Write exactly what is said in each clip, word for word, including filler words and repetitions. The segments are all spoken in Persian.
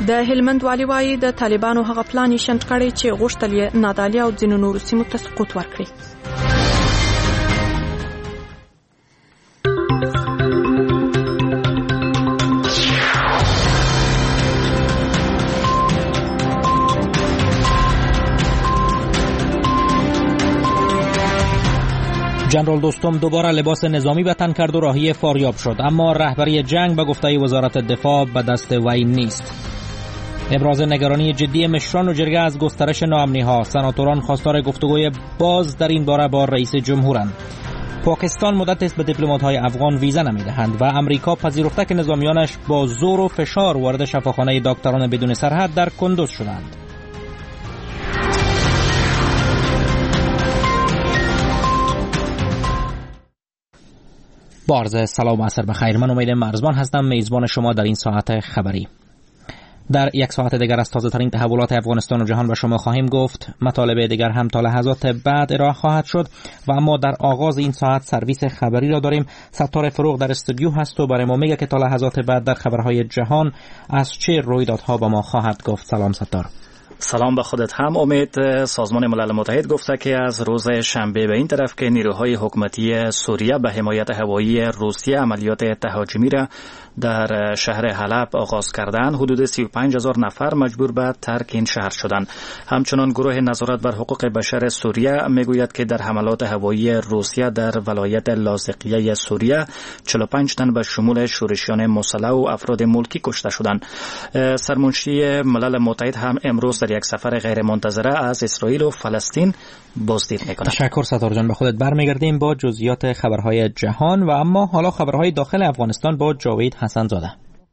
د هلمند والي وايي د طالبانو هغه پلان شنډ کړی چې غوښتل یې نادعلي او ځینو نورو سیمو ته سقوط ورکړي. جنرال دوستم دوباره لباس نظامی به تن کرد و راهی فاریاب شد، اما رهبری جنگ به گفته وزارت دفاع به دست وی نیست. ابراز نگرانی جدی مشران و جرگه از گسترش ناامنی‌ها. سناتوران خواستار گفتگوی باز در این باره با رئیس جمهورند. پاکستان مدت است به دیپلمات‌های افغان ویزا نمی‌دهند و امریکا پذیرفته که نظامیانش با زور و فشار وارد شفاخانه دکتران بدون سرحد در کندوز شدند. با عرض سلام و عصر بخیر. من امید مرزبان هستم، میزبان شما در این ساعت خبری. در یک ساعت دیگر از تازه ترین تحولات افغانستان و جهان به شما خواهیم گفت. مطالب دیگر هم تا لحظات بعد ارائه خواهد شد و اما در آغاز این ساعت سرویس خبری را داریم. ستار فروغ در استودیو هست و برای ما میگه که تا لحظات بعد در خبرهای جهان از چه رویدادها با ما خواهد گفت. سلام ستار. سلام به خودت هم امید. سازمان ملل متحد گفته که از روز شنبه به این طرف که نیروهای حکومتی سوریه به حمایت هوایی روسیه عملیات تهاجمی را در شهر حلب آغاز کردند، حدود سی و پنج هزار نفر مجبور به ترک این شهر شدند. همچنان گروه نظارت بر حقوق بشر سوریه میگوید که در حملات هوایی روسیه در ولایت لاذقیه سوریه چهل و پنج تن به شمول شورشیان مسلح و افراد ملکی کشته شدند. سرمنشی ملل متحد هم امروز در یک سفر غیر منتظره از اسرائیل و فلسطین بازدید می‌کند. تشکر ستار جان. به خودت برمیگردیم با جزئیات خبرهای جهان و اما حالا خبرهای داخل افغانستان با جاوید حسن زاده.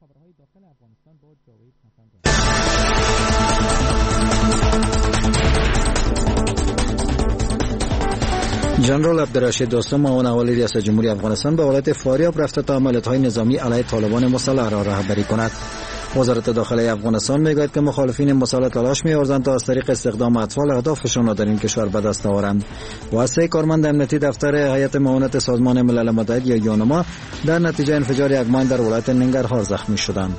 جنرال عبدالرشید دوستم معاون اول ریاست جمهوری افغانستان به ولایت فاریاب رفته تا عملیات‌های نظامی علیه طالبان مسلح را رهبری کند. وزارت داخلی افغانستان میگوید که مخالفین مسلح تلاش می‌ورزند تا از طریق استخدام اطفال اهدافشان را در این کشور به دست آورند. و سه کارمند امنیتی دفتر هیئت معاونت سازمان ملل متحد یا یونما در نتیجه انفجار یک ماین در ولایت ننگرهار زخمی شدند.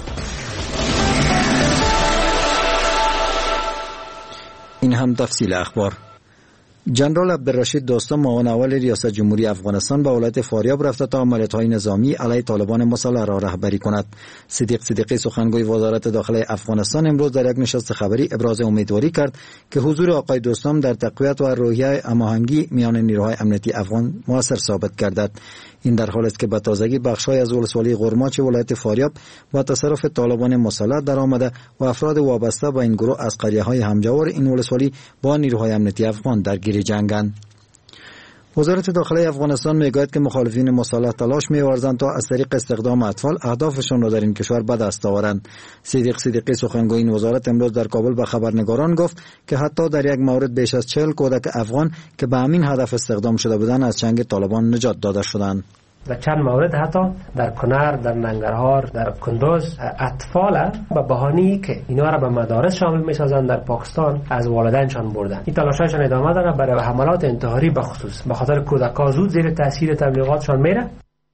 این هم تفصیل اخبار. جنرال عبدالرشید دوستم معاون اول ریاست جمهوری افغانستان به ولایت فاریاب رفته تا عملیات‌های نظامی علیه طالبان مسلح را رهبری کند. صدیق صدیقی سخنگوی وزارت داخلی افغانستان امروز در یک نشست خبری ابراز امیدواری کرد که حضور آقای دوستم در تقویت و روحیه هماهنگی میان نیروهای امنیتی افغان موثر ثابت گردد. این در حالی است که به تازگی بخش‌های از ولسوالی قرماچ ولایت فاریاب با تصرف طالبان مسلح درآمده و افراد وابسته به این گروه از قریه‌های همجوار این ولسوالی با نیروهای امنیتی افغان درگیر جنگند. وزارت داخلی افغانستان میگوید که مخالفین مسلح تلاش می‌ورزند تا از طریق استخدام اطفال اهدافشان را در این کشور به دست آورند. صدیق صدیقی سخنگوی این وزارت امروز در کابل به خبرنگاران گفت که حتی در یک مورد بیش از چهل کودک افغان که به همین هدف استخدام شده بودند از چنگ طالبان نجات داده شدند. در چند مورد حتی در کنر، در ننگرهار، در کندوز اطفال به بهانه‌ای که اینا را به مدارس شامل می‌سازند در پاکستان از والدینشان بردن. این تلاش‌هایشان ادامه داره برای حملات انتحاری به خصوص به خاطر کودک‌ها زود زیر تاثیر تبلیغاتشان میره.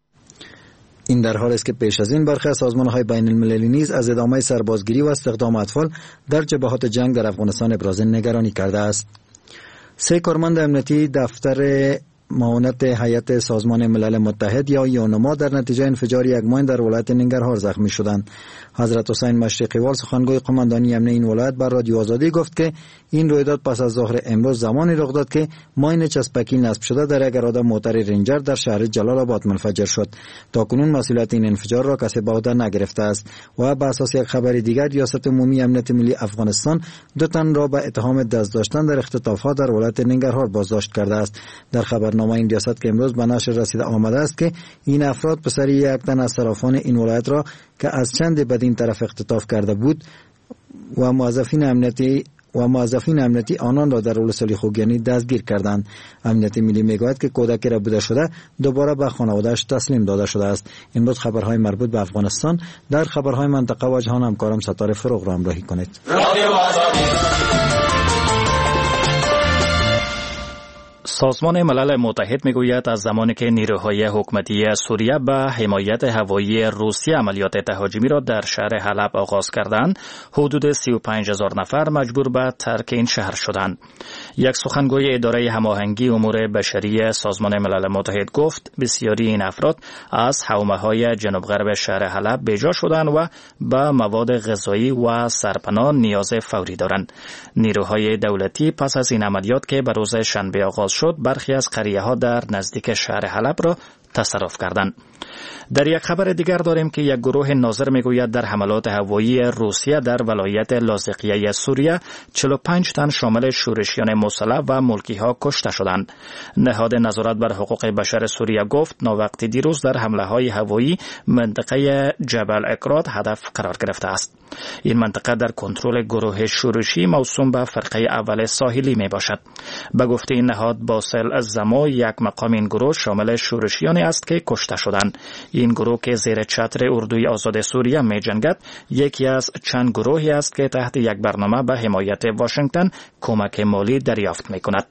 این در حالی است که پیش از این برخی از سازمان‌های بین‌المللی نیز از ادامه سربازگیری و استخدام اطفال در جبهات جنگ در افغانستان ابراز نگرانی کرده است. سه کارمند امنیتی دفتر معاونت هیئت سازمان ملل متحد یا یونما در نتیجه انفجار یک ماین در ولایت ننگرهار زخمی شدند. حضرت حسین مشرقی وال سخنگوی قماندانی امنیتی این ولایت بر رادیو آزادی گفت که این رویداد پس از ظهر امروز زمانی رخ داد که ماین چسبکی نصب شده در یک اراده موتر رنجر در شهر جلال آباد منفجر شد. تاکنون مسئولیت این انفجار را کسی به عهده نگرفته است و بر اساس یک خبر دیگر ریاست عمومی امنیت ملی افغانستان دو تن را به اتهام دست داشتن در اختطافات در ولایت ننگرهار بازداشت کرده است. در خبرنامه این ریاست که امروز به نشر رسیده آمده است که این افراد پسر یک تن از صرافان این ولایت را که از چند بدین طرف اختطاف کرده بود و موظفین امنیتی و موظفین امنیتی آنان را در ولسوالی خوگیانی دستگیر کردند. امنیت ملی میگوید که کودکی را بوده شده دوباره به خانواده‌اش تسلیم داده شده است. امروز خبرهای مربوط به افغانستان در خبرهای منطقه و جهان همکارم ستاره فروغ را همراهی کنید. سازمان ملل متحد میگوید از زمانی که نیروهای حکومتی سوریه به حمایت هوایی روسیه عملیات تهاجمی را در شهر حلب آغاز کردند، حدود سی و پنج هزار نفر مجبور به ترک این شهر شدند. یک سخنگوی اداره هماهنگی امور بشری سازمان ملل متحد گفت بسیاری این افراد از حومه‌های جنوب غرب شهر حلب بیجا شدند و به مواد غذایی و سرپناه نیاز فوری دارند. نیروهای دولتی پس از این عملیات که به روز شنبه آغاز شد، برخی از قریه‌ها در نزدیک شهر حلب را تصرف کردند. در یک خبر دیگر داریم که یک گروه ناظر میگوید در حملات هوایی روسیه در ولایت لاذقیه سوریه چهل و پنج تن شامل شورشیان مسلح و ملکی ها کشته شدند. نهاد نظارت بر حقوق بشر سوریه گفت ناوقتی دیروز در حمله های هوایی منطقه جبل اکراد هدف قرار گرفته است. این منطقه در کنترل گروه شورشی موسوم به فرقه اول ساحلی می باشد. به گفته این نهاد باسل الزمو یک مقام این گروه شامل شورشیانی است که کشته شدند. این گروه که زیر چتر اردوی آزاد سوریه می جنگد یکی از چند گروهی است که تحت یک برنامه به حمایت واشنگتن کمک مالی دریافت می کند.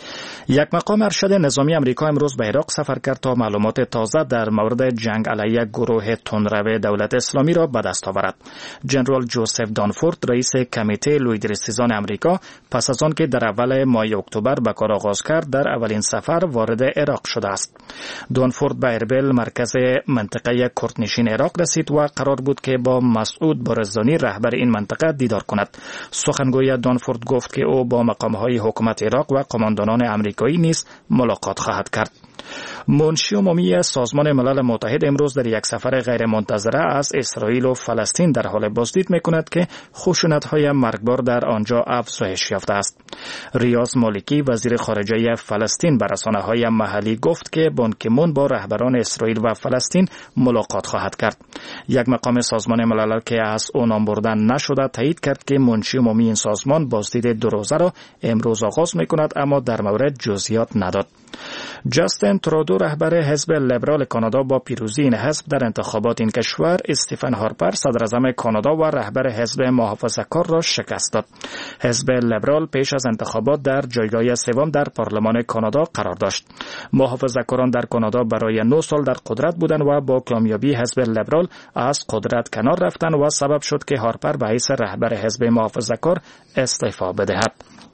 یک مقام ارشد نظامی امریکا امروز به عراق سفر کرد تا معلومات تازه در مورد جنگ علیه گروه تندرو دولت اسلامی را به دست آورد. جنرال جوزف دانفورد رئیس کمیته لویدرسیزان امریکا پس از آن که در اول ماه اکتبر به کار آغاز کرد در اولین سفر وارد عراق شده است. دانفورد به اربیل مرکز منطقه کردنشین عراق رسید و قرار بود که با مسعود بارزانی رهبر این منطقه دیدار کند. سخنگوی دانفورد گفت که او با مقامهای حکومت عراق و قماندانان امریکایی نیز ملاقات خواهد کرد. منشی عمومی سازمان ملل متحد امروز در یک سفر غیر منتظره از اسرائیل و فلسطین در حال بازدید می‌کند که خشونت‌های مرگبار در آنجا افزایش یافته است. ریاض مالکی وزیر خارجه فلسطین به رسانه‌های محلی گفت که بان کی مون با رهبران اسرائیل و فلسطین ملاقات خواهد کرد. یک مقام سازمان ملل که از او نام بردن نشده تایید کرد که منشی عمومی این سازمان بازدید دو روزه را امروز آغاز می‌کند، اما در مورد جزئیات نداد. جاستین ترودو رهبر حزب لیبرال کانادا با پیروزی این حزب در انتخابات این کشور استیفن هارپر صدراعظم کانادا و رهبر حزب محافظه‌کار را شکست داد. حزب لیبرال پیش از انتخابات در جایگاه سوم در پارلمان کانادا قرار داشت. محافظه‌کاران در کانادا برای نه سال در قدرت بودند و با کامیابی حزب لیبرال از قدرت کنار رفتند و سبب شد که هارپر به حیث رهبر حزب محافظه‌کار استعفا بدهد.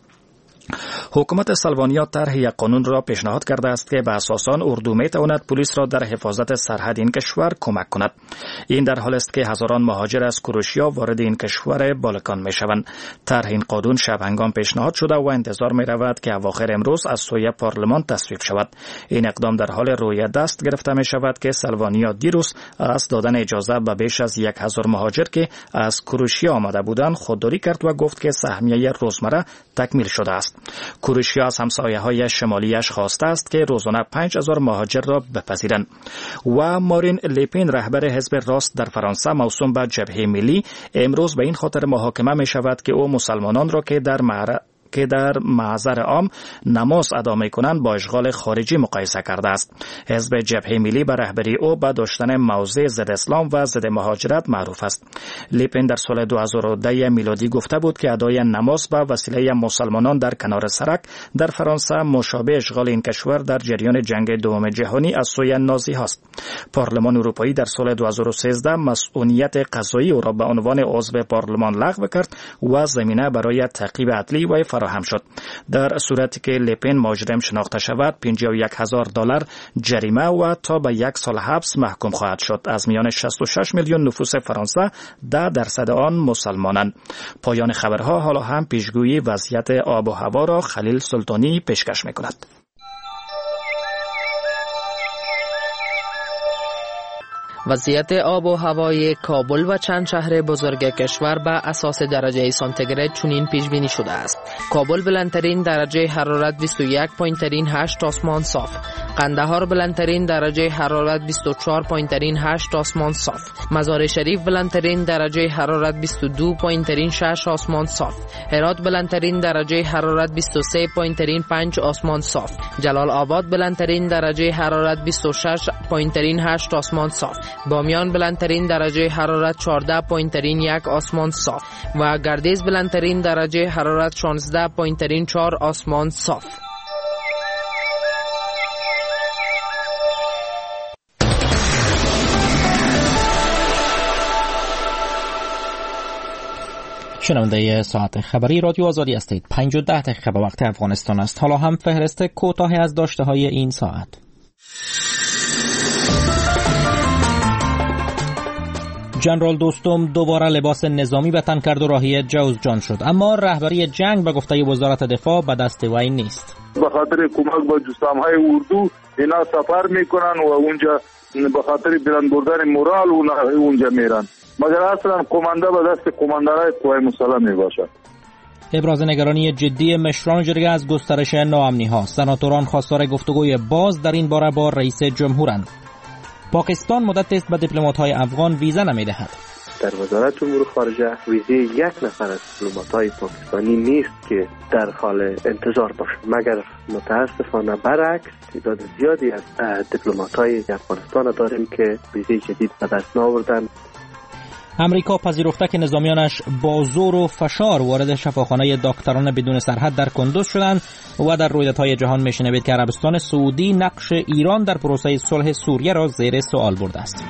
حکومت سلوانیا طرح یک قانون را پیشنهاد کرده است که به اساس آن اردو میتواند پلیس را در حفاظت سرحد این کشور کمک کند. این در حالی است که هزاران مهاجر از کروشیا وارد این کشور بالکان میشوند. طرح این قانون شب هنگام پیشنهاد شده و انتظار می رود که اواخر امروز از سوی پارلمان تصویب شود. این اقدام در حال روی دست گرفته می شود که سلوانیا دیروز از دادن اجازه به بیش از یک هزار مهاجر که از کروشیا آمده بودند خودداری کرد و گفت که سهمیه روزمره تکمیل شده است. کروشیا از همسایه‌های شمالیش خواسته است که روزانه پنج هزار مهاجر را بپذیرند. و مارین لپین رهبر حزب راست در فرانسه موسوم به جبهه ملی امروز به این خاطر محاکمه می شود که او مسلمانان را که در معرض که در معذر عام نماز ادا می‌کنند با اشغال خارجی مقایسه کرده است. حزب جبهه ملی به رهبری او با داشتن موضع ضد اسلام و ضد مهاجرت معروف است. لیپن در سال دو هزار و ده میلادی گفته بود که ادای نماز به وسیله مسلمانان در کنار سرک در فرانسه مشابه اشغال این کشور در جریان جنگ دوم جهانی از سوی نازی هاست. پارلمان اروپایی در سال دو هزار و سیزده مسئولیت قضایی او را به عنوان عضو پارلمان لغو کرد و زمینه برای تعقیب عدلی و فراهم شد. در صورتی که لپن مجرم شناخته شود پنجاه و یک هزار دلار جریمه و تا به یک سال حبس محکوم خواهد شد. از میان شصت و شش میلیون نفوس فرانسه ده درصد آن مسلمانند. پایان خبرها. حالا هم پیشگویی وضعیت آب و هوا را خلیل سلطانی پیشکش می‌کند. وضعیت آب و هوای کابل و چند شهر بزرگ کشور به اساس درجه سانتیگراد چنین پیش بینی شده است. کابل بلندترین درجه حرارت بیست و یک و هشت آسمان صاف. قندهار بلندترین درجه حرارت بیست و چهار و هشت آسمان صاف. مزار شریف بلندترین درجه حرارت بیست و دو و شش آسمان صاف. هرات بلندترین درجه حرارت بیست و سه و پنج آسمان صاف. جلال آباد بلندترین درجه حرارت بیست و شش و هشت آسمان صاف. بامیان بلندترین درجه حرارت چهارده و یک آسمان صاف و گردیز بلندترین درجه حرارت شانزده و چهار آسمان صاف. شنونده ساعت خبری رادیو آزادی هستید. پنج و ده دقیقه به وقت افغانستان است. حالا هم فهرست کوتاهی از داشته های این ساعت. جنرال دوستم دوباره لباس نظامی به تن کرد و راهی جوزجان شد، اما رهبری جنگ به گفته وزارت دفاع به دست وی نیست. به خاطر کمک با جسامهای اردو اینا سفر میکنن و اونجا به خاطر بلند بردن مورال اونجا میرن، مگر اصلا کمانده به دست کماندارای قوای مسلح میباشد. ابراز نگرانی جدی مشران جرگه از گسترش ناامنی ها. سناتوران خواستار گفتگوی باز در این باره با رئیس جمهورند. پاکستان مدت است به دیپلمات‌های افغان ویزا نمی‌دهد. در وزارت امور خارجه ویزه یک نفر از دیپلمات‌های پاکستانی نیست که در حال انتظار باشد، مگر متاسفانه برعکس تعداد زیادی از دیپلمات‌های افغانستان داریم که ویزه جدید به دست نآوردن. امریکا پذیرفته که نظامیانش با زور و فشار وارد شفاخانه دکتران بدون سرحد در کندوز شدند و در رویدادهای جهان میشنوید که عربستان سعودی نقش ایران در پروسه صلح سوریه را زیر سوال برده است.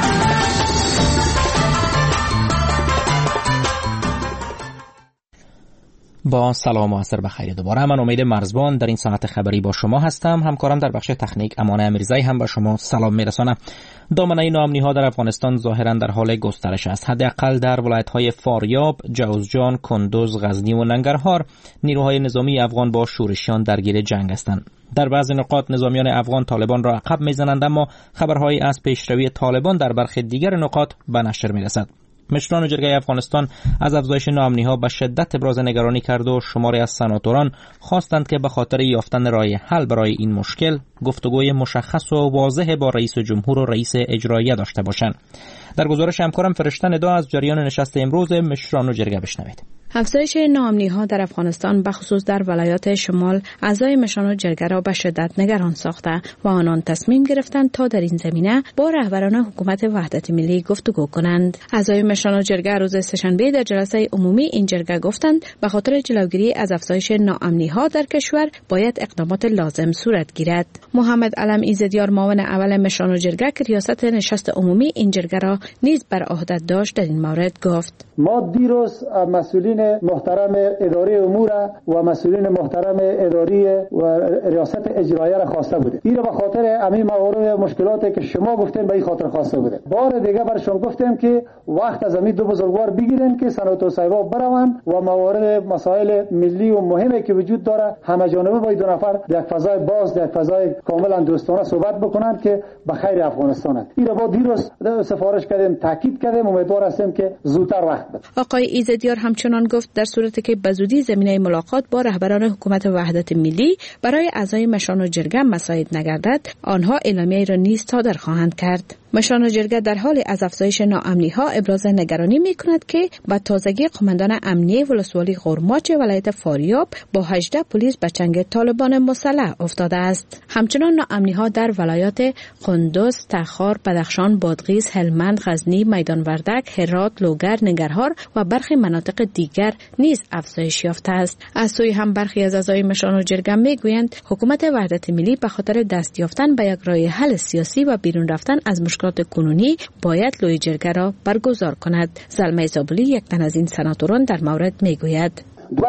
با سلام و عصر بخیر دوباره. من امید مرزبان در این ساعت خبری با شما هستم. همکارم در بخش تکنیک امان امیرزایی هم به شما سلام میرسانم. دامنه ناامنی ها در افغانستان ظاهرا در حال گسترش است. حداقل در ولایت های فاریاب، جوزجان، کندوز، غزنی و ننگرهار نیروهای نظامی افغان با شورشیان درگیر جنگ هستند. در بعضی نقاط نظامیان افغان طالبان را عقب میزنند، اما خبرهایی از پیشروی طالبان در برخی دیگر نقاط به نشر میرسد. مشران جرگه افغانستان از افزایش ناامنی‌ها به شدت ابراز نگرانی کرد و شماری از سناتوران خواستند که به خاطر یافتن راه حل برای این مشکل گفتگوی مشخص و واضح با رئیس جمهور و رئیس اجراییه داشته باشند. در گزارش همکارم فرشته ندا از جریان نشست امروز مشران جرگه بشنوید. افزایش ناامنی‌ها در افغانستان بخصوص در ولایات شمال اعضای مشران جرگه را به شدت نگران ساخته و آنان تصمیم گرفتند تا در این زمینه با رهبران حکومت وحدت ملی گفتگو کنند. اعضای مشران جرگه روز سه‌شنبه در جلسه عمومی این جرگه گفتند به خاطر جلوگیری از افزایش ناامنی‌ها در کشور باید اقدامات لازم صورت گیرد. محمد علم ایزدیار معاون اول مشران جرگه که ریاست نشست عمومی این جرگه را نیز بر عهده داشت در این مورد گفت: ما دیروز مسئولین محترم اداره امور و مسئولین محترم اداری و ریاست اجراییه را خواسته بودیم. این به خاطر همین موارد مشکلاتی که شما گفتین به این خاطر خواسته بودیم. بار دیگه برشون گفتیم که وقت از همین دو بزرگوار بگیرن که سناتور صاحبا بروند و موارد مسائل ملی و مهمی که وجود داره همه جانبه با دو نفر در فضای باز در فضای کاملا دوستانه صحبت بکنند که به خیر افغانستان است. این را دیروز سفارش کردیم، تاکید کردیم، امیدوار هستیم که زودتر وقت بده. آقای ایزدیار همچنان گفت در صورتی که به زودی زمینه ملاقات با رهبران حکومت وحدت ملی برای اعضای مشران جرگه مساعد نگردد، آنها اعلامیه را نیز صادر خواهند کرد. مشران جرگه در حال از افزایش ناامنی‌ها ابراز نگرانی می‌کند که با تازگی قماندان امنیه ولسوالی قرماچ ولایت فاریاب با هجده پلیس به چنگ طالبان مسلح افتاده است. همچنان ناامنی‌ها در ولایات کندوز، تخار، بدخشان، بادغیس، هلمند، غزنی، میدان وردک، هرات، لوگر، ننگرهار و برخی مناطق دیگر نیز افزایش یافته است. از سوی هم برخی از اعضای مشران جرگه می‌گویند حکومت وحدت ملی به خاطر دست یافتن به یک راه حل سیاسی و بیرون رفتن از مشکلات کنونی باید لوی جرگه را برگزار کند. زلمه زابلی یک تن از این سناتوران در مورد میگوید: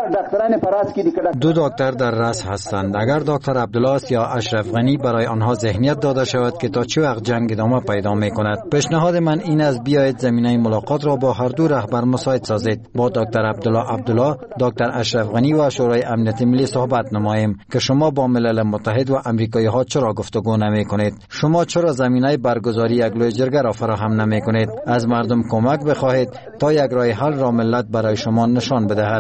دو دکتر در رأس هستند. اگر دکتر عبدالله یا اشرف غنی برای آنها ذهنیت داده شود که تا چه وقت جنگ ادامه پیدا می کند، پیشنهاد من این است بیایید زمینه ملاقات را با هر دو رهبر مساعد سازید. با دکتر عبدالله عبدالله، دکتر اشرف غنی و شورای امنیت ملی صحبت نماییم که شما با ملل متحد و امریکایی ها چرا گفتگو نمی کنید؟ شما چرا زمینه برگزاری یک لوی جرگه را فراهم نمی کنید؟ از مردم کمک بخواهید تا یک راه حل را ملت برای شما نشان بدهد.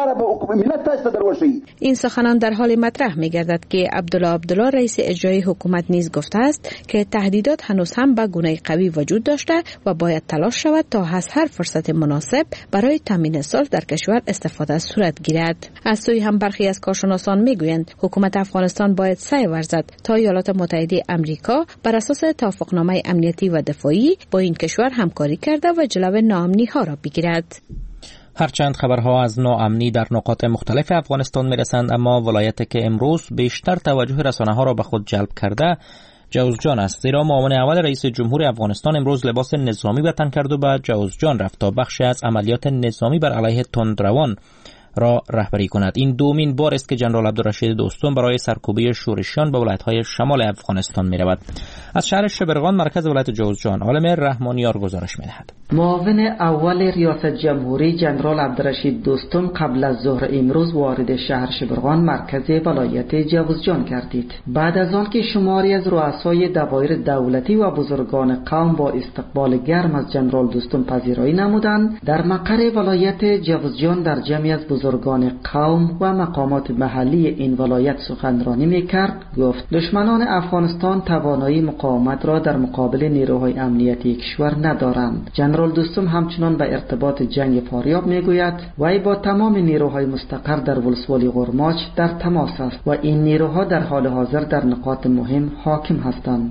این سخنان در حال مطرح می گردد که عبدالله عبدالله رئیس اجرایی حکومت نیز گفته است که تهدیدات هنوز هم به گونه قوی وجود داشته و باید تلاش شود تا از هر فرصت مناسب برای تامین صلح در کشور استفاده صورت گیرد. از سوی هم برخی از کارشناسان می گویند حکومت افغانستان باید سعی ورزد تا ایالات متحده آمریکا بر اساس توافقنامه امنیتی و دفاعی با این کشور همکاری کرده و جلو ناامنی ها را بگیرد. هرچند خبرها از ناامنی در نقاط مختلف افغانستان میرسند، اما ولایتی که امروز بیشتر توجه رسانه‌ها را به خود جلب کرده جوزجان است، زیرا معاون اول رئیس جمهور افغانستان امروز لباس نظامی به تن کرد و به جوزجان رفت تا بخشی از عملیات نظامی بر علیه تندروان را رهبری کند. این دومین بار است که جنرال عبدالرشید دوستم برای سرکوبی شورشیان به ولایت‌های شمال افغانستان می‌رود. از شهر شبرغان مرکز ولایت جوزجان عالم رحمانیار گزارش می‌دهد. معاون اول ریاست جمهوری جنرال عبدالرشید دوستم قبل از ظهر امروز وارد شهر شبرغان مرکز ولایت جوزجان گردید. بعد از آن که شماری از رؤسای دوایر دولتی و بزرگان قوم با استقبال گرم از جنرال دوستم پذیرایی نمودند، در مقر ولایت جوزجان در جمعی از بزرگان قوم و مقامات محلی این ولایت سخنرانی می‌کرد. گفت دشمنان افغانستان توانایی مقاومت را در مقابل نیروهای امنیتی کشور ندارند. جنرال دوستم همچنان به ارتباط جنگ فاریاب میگوید وی با تمام نیروهای مستقر در ولسوالی غرماچ در تماس است و این نیروها در حال حاضر در نقاط مهم حاکم هستند.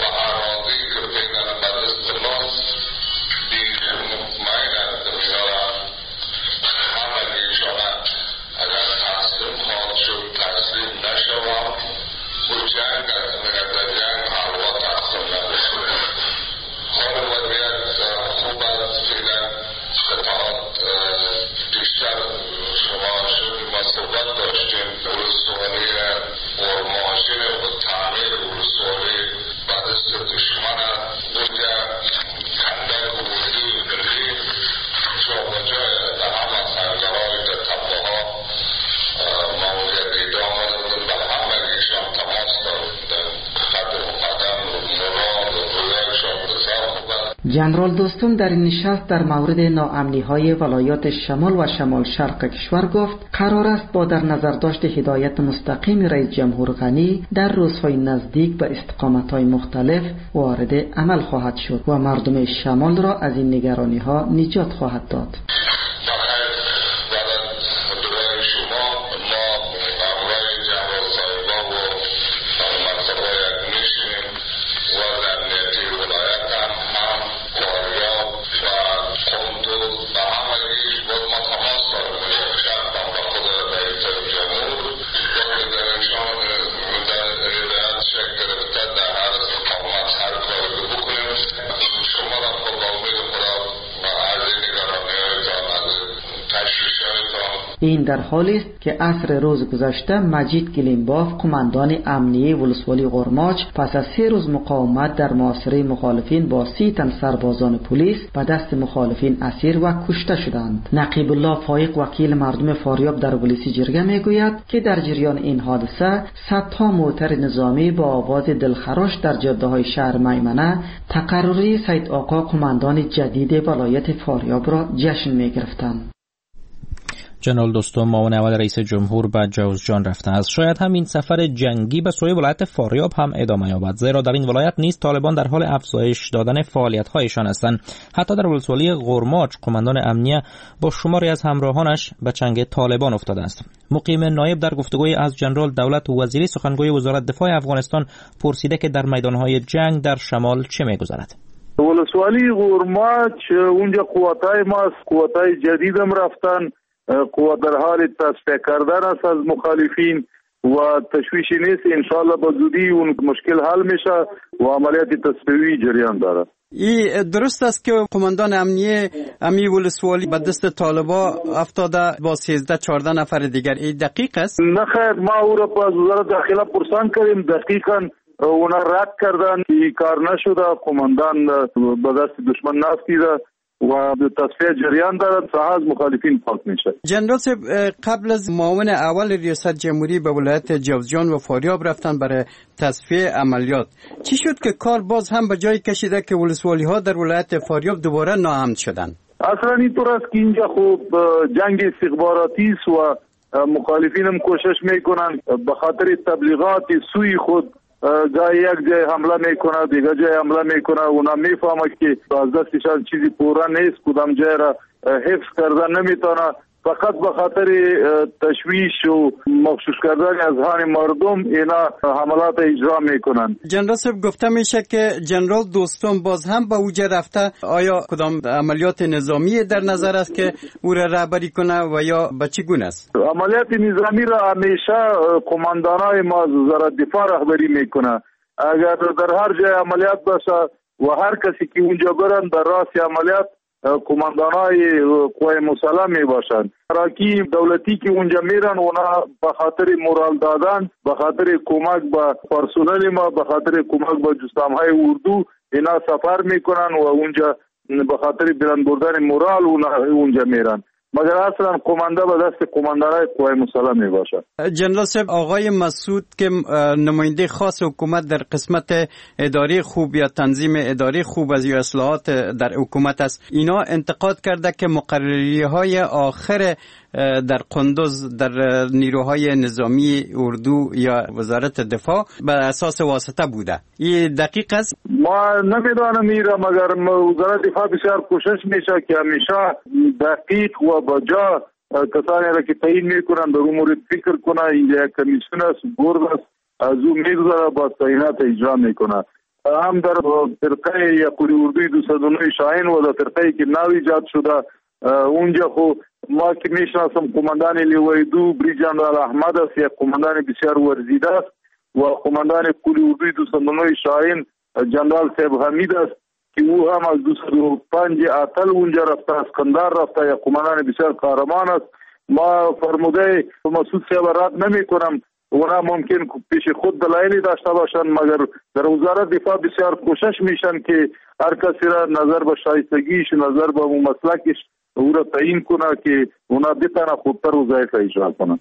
جنرال دوستم در این نشست در مورد ناامنی‌های ولایات شمال و شمال شرق کشور گفت قرار است با در نظر داشت هدایت مستقیم رئیس جمهور غنی در روزهای نزدیک به استقامت‌های مختلف وارد عمل خواهد شد و مردم شمال را از این نگرانی‌ها نجات خواهد داد. این در حالی است که عصر روز گذشته مجید گلیمباف قماندان امنیه ولسوالی غرماچ پس از سه روز مقاومت در محاصره مخالفین با سی تن سربازان پلیس به دست مخالفین اسیر و کشته شدند. نقیب الله فایق وکیل مردم فاریاب در پلیس جرگه میگوید که در جریان این حادثه صدها موتر نظامی با آواز دلخراش در جاده‌های شهر میمنه تقرری سید آقا قماندان جدید ولایت فاریاب را جشن میگرفتند. جنرال دوستم معاون اول رئیس جمهور به جوزجان رفته است. شاید هم این سفر جنگی به سوی ولایت فاریاب هم ادامه یابد، زیرا در این ولایت نیز طالبان در حال افزایش دادن فعالیت‌هایشان هستند. حتی در ولسوالی غرماچ قماندان امنیه با شماری از همراهانش به چنگ طالبان افتاده است. مقیم نایب در گفتگوی از جنرال دولت وزیری سخنگوی وزارت دفاع افغانستان پرسیده که در میدان‌های جنگ در شمال چه می‌گذرد. ولسوالی غرماچ اونجا قوتای ما قوتای جدید هم رفتن، قوت در حال تصفیه کردن است از مخالفین و تشویشی نیست. انشاءالله با زودی اون مشکل حل میشه و عملیات تصفیه‌ای جریان داره. ای درست است که قماندان امنیه امی ولسوالی به دست طالبا افتاده با سیزده چهارده نفر دیگر، این دقیق است؟ نه خیر، ما او را از وزارت داخله پرسان کردیم، دقیقاً اونا رد کردن که کار نشده، قماندان به دست دشمن نافتیده و تصفیه جریان دارد، ساحه از مخالفین پاک میشه. جنرال صاحب قبل از معاون اول ریاست جمهوری به ولایت جوزجان و فاریاب رفتن برای تصفیه عملیات، چی شد که کار باز هم به جای کشیده که ولسوالی ها در ولایت فاریاب دوباره ناامن شدن؟ اصلا اینطور است که اینجا خوب جنگ استخباراتی است و مخالفین هم کوشش میکنن به خاطر تبلیغات سوی خود جای یک جای حمله میکنه، دیگه جای حمله میکنه، اونا میفهمه که از دستشان چیزی پورا نیست، کدام جای را حفظ کردن نمیتونه، فقط به خاطر تشویش و مغشوش کردن اذهان مردم اینا حملات اجرا میکنن. جنرال صاحب گفته میشه که جنرال دوستم باز هم به اوجه رفته، آیا کدام عملیات نظامی در نظر است که او را رهبری کنه و یا به چه گونه است؟ عملیات نظامی را همیشه قماندانای ما از وزارت دفاع رهبری میکنه. اگر در هر جای عملیات باشه و هر کسی که اونجا برن در راست عملیات کماندانای قوای مسلح می باشند. راکی دولتی که اونجا میرن اونا به خاطر مورال دادن، به خاطر کمک به پرسنل ما، به خاطر کمک به جسامهای اردو اینا سفر میکنن و اونجا به خاطر بلند بردن مورال اونا اونجا میرن. مگر اصلا کمانده به دست کماندانای قوای مسلح می باشد. جنرال صاحب، آقای مسعود که نماینده خاص حکومت در قسمت اداره خوب یا تنظیم اداره خوب از یا اصلاحات در حکومت است، اینا انتقاد کرده که مقرری های آخر در قندوز در نیروهای نظامی اردو یا وزارت دفاع بر اساس واسطه بوده. این دقیق است؟ ما نمیدانم ایرا، مگر وزارت دفاع بسیار کوشش میشه که همیشه دقیق و بجا کسانی را که تعیین میکنن در امور فکر کنه. اینجا یک کمیسیون است، بورد است، از او میگذاره با تعیینات اجرا میکنه. هم در فرقه یا قوری اردوی دویست و نه شاهین و در فرقه که نو ایجاد شده اونجا خو ما که میشناسم کماندان لیوای دو بری جنرال احمد است، یک کماندان بسیار ورزیده است و کماندان قوری اردوی دویست و نه شاهین جنرال صاحب حمید است که او هم از دویست و پنج اتل اونجا رفته، اسکندر رفته، یک کماندان بسیار قهرمان است. ما فرموده مسعود صاحب رد نمی کنم، اونا ممکن پیش خود دلایلی داشته باشند، مگر در وزارت دفاع بسیار کوشش میشن که هر کسی را نظر به شایستگیش، نظر به مسلکش او را تعیین کنه که اونا بتانه خودتر وظایف اجرا کنن.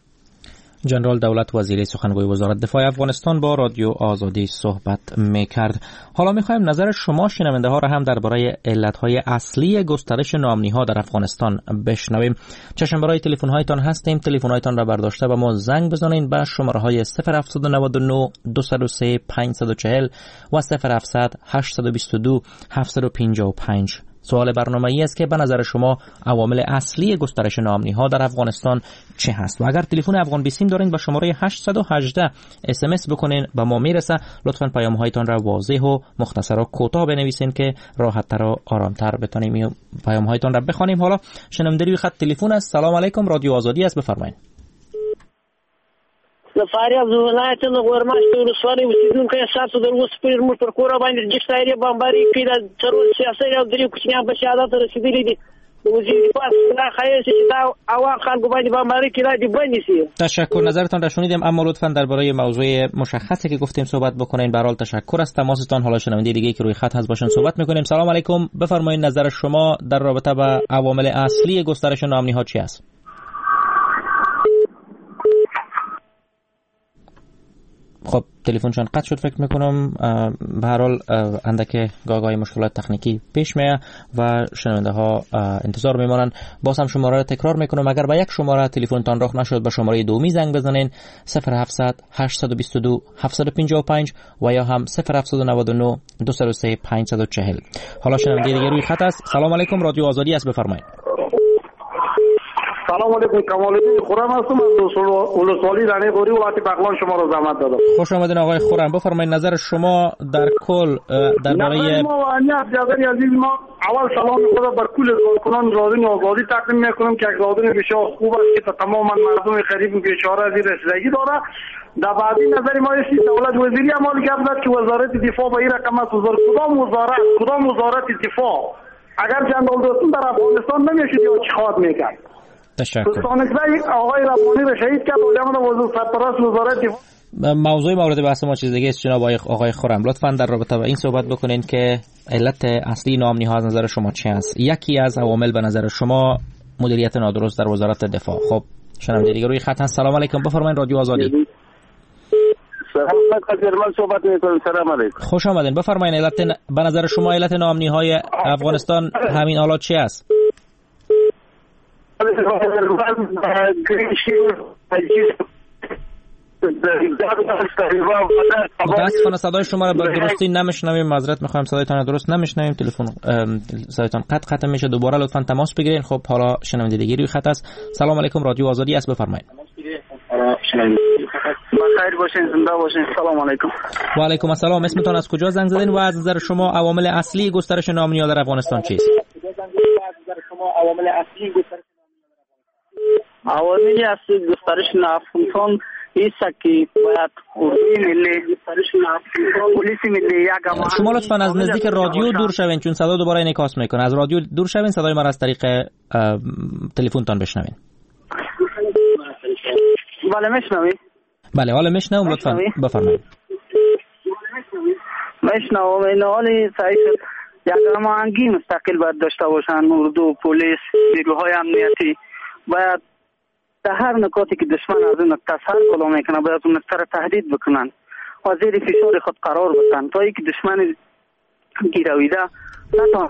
جنرال دولت وزیری سخنگوی وزارت دفاع افغانستان با رادیو آزادی صحبت میکرد. حالا میخوایم نظر شما شنونده ها را هم درباره علتهای اصلی گسترش ناامنی‌ها در افغانستان بشنویم. چشم برای تلفن هایتان هستیم. تلفن هایتان را برداشته و ما زنگ بزنید به شماره های صفر هفت نه نه دو صفر سه پنج چهار صفر و صفر هفت هشت دو دو هفت پنج پنج. سوال برنامه‌ای است که به نظر شما عوامل اصلی گسترش ناامنی‌ها در افغانستان چه هست؟ و اگر تلفن افغان بیسیم دارین با شماره هشت یک هشت اس ام اس بکنین به ما میرسه. لطفاً پیام‌هایتان را واضح و مختصر و کوتاه بنویسین که راحت‌تر و آرام‌تر بتونیم پیام‌هایتان را بخوانیم. حالا شنونده خط تلفن است. سلام علیکم، رادیو آزادی است، بفرمایید. سفاری از ولایت نغورماش ولسوالی اوسیدونکو احساسو در اوس پیر موږ پر کور باندې جشتایری بمباری کې د څلور سیاسي او درې کوچنیان په شهادت رسیدلي دي. وزیر دفاع لا خیال چې دا اوا خلکو باندې بمباری کې را دي بني سي. تشکر، نظرتان را شنیدیم، اما لطفاً درباره موضوع مشخصی که گفتیم صحبت بکنین. به هر حال تشکر از تماستان. حالا شنونده دیگه که روی خط هست باشن صحبت میکنیم. سلام علیکم، بفرمایید نظر شما در رابطه با عوامل اصلی گسترش ناامنی‌ها چی است؟ خب تلفنشان قطع شد فکر میکنم. به هر حال اندک گاگای مشکلات تکنیکی پیش میاد و شنونده ها انتظار میمانن. باز هم شماره را تکرار میکنم، اگر با یک شماره تلفنتان راه نشد به شماره دومی زنگ بزنین صفر هفت هشت دو دو هفت پنج پنج و یا هم صفر هفت نه نه دو صفر سه پنج چهار صفر. حالا شنونده دیگه روی خط است. سلام علیکم، رادیو آزادی است، بفرمایید. سلام علیکم، کمال الدین خرم هستم از ولسوالی رانی غوری ولایت بغلان. شما را زحمت دادم. خوش آمدین آقای خرم، بفرمایید نظر شما در کل درباره ما و انیت جزری عزیز ما. اول سلام خود بر کل کارکنان رادیو آزادی تقدیم میکنم که رادیو بسیار خوب است که تمام مردم غریب بیچاره از رسیدگی داره. در بعدی نظر ما است دولت وزیری عمل کرد که وزارت دفاع به این رقم است. کدام وزارت کدام وزارت دفاع اگر جنرال دوستم در افغانستان نمیشد یا چی خواد میکرد؟ تشکر. آقای ربانی را شهید کرد و جامعه وزیر سرپرست وزارت دفاع. موضوع مورد بحث ما چیز دیگه است جناب آقای خرم. لطفاً در رابطه با این صحبت بکنین که علت اصلی ناامنی‌ها از نظر شما چی است؟ یکی از عوامل به نظر شما مدیریت نادرست در وزارت دفاع. خب شنونده دیگه روی خط هست. سلام علیکم، بفرمایید رادیو آزادی. سلام علیکم، صحبت می‌کنم. سلام علیکم. خوش آمدین، بفرمایید علت به نظر شما علت ناامنی‌های افغانستان همین حالات چی است؟ متاسفانه صدای شما را به درستی نمیشنویم، معذرت میخوایم، صدایتان درست نمیشنویم، تلفن صدایتان قطع قطع میشه. دوباره لطفا تماس بگیرین. خب حالا شنونده دیگه روی خط است. سلام علیکم، رادیو آزادی است، بفرمایید. بخیر باشین، زنده باشین. سلام علیکم. و علیکم السلام. اسمتون از کجا زنگ زدین و از نظر شما عوامل اصلی گسترش ناامنی‌ها در افغانستان چیست؟ عوامل اصلی گسترش عوامل اصلی گسترش افغانستان ایست که باید اردوی ملی پلیس ملی یک شما لطفا از نزدیک رادیو دور شوین چون صدا دوباره انعکاس میکنه. از رادیو دور شوین، صدای ما را از طریق تلفنتان بشنوین. بله میشنوی؟ بله حالا میشنوم، لطفا بفرمایید. میشنوم. این حالی سعی شد یک هماهنگی مستقل باید داشته باشن اردو، پلیس، نیروهای امنیتی. باید در هر نکاتی که دشمن از اون نکته سر بالا میکنه باید اون نکته را تهدید بکنن و زیر فشار خود قرار بدن تا اینکه دشمن گیرویده نتوان.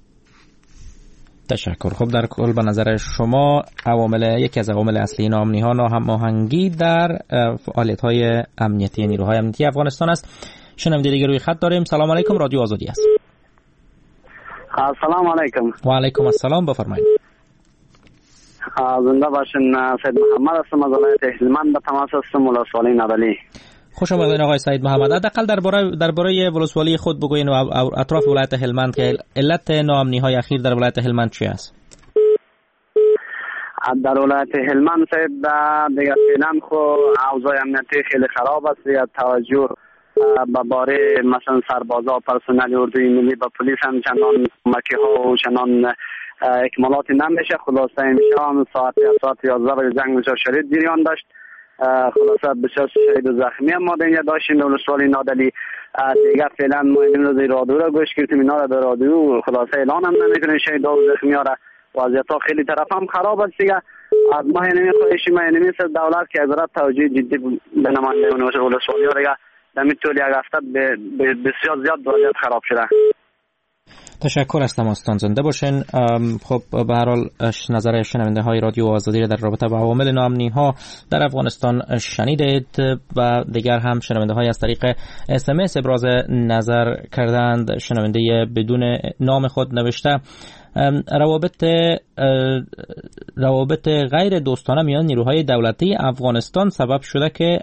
تشکر. خب در کل به نظر شما عوامل یکی از عوامل اصلی ناامنی ها ناهماهنگی در فعالیت های امنیتی نیروهای امنیتی افغانستان است. شنونده دیگه روی خط داریم. سلام علیکم، رادیو آزادی است. سلام علیکم. و علیکم السلام، بفرمایید. زنده باشین. سید محمد هستم از ولایت هلمند، به تماس هستم ولسوالی نادعلی. خوش آمدید آقای سید محمد. حداقل درباره درباره ولسوالی خود بگوین و اطراف ولایت هلمند که علت ناامنی های اخیر در ولایت هلمند چی است؟ در ولایت هلمند سید دیگه فعلا خو اوضاع امنیتی خیلی خراب است. یا توجه به باره مثلا سربازا و پرسنل اردوی ملی به پلیس هم چندان کمکی ها و چندان اکمالاتی نمیشه. خلاصه امشب ساعت ساعت یازده بجه جنگ بسیار شدید جریان داشت. خلاصه بسیار شهید و زخمی هم ما دیگه داشتیم در ولسوالی نادعلی. دیگه فعلا ما این روز رادیو را گوش کردیم، اینا را در رادیو خلاصه اعلان هم نمیکنیم شهید و زخمی ها را. وضعیت ها خیلی طرف هم خراب است دیگه. از ما اینمی خواهشی ما اینمی سر دولت که حضرت توجه جدی به نماینده ولسوالی ها دیگه دمی طول یک هفته بسیار زیاد وضعیت خراب شده. تشکر از تماستان، زنده باشین. خب به هر حال نظر شنونده های رادیو آزادی را در رابطه با عوامل ناامنی ها در افغانستان شنیدید و دیگر هم شنونده های از طریق اس ام اس ابراز نظر کردند. شنونده بدون نام خود نوشته روابط روابط غیر دوستانه میان نیروهای دولتی افغانستان سبب شده که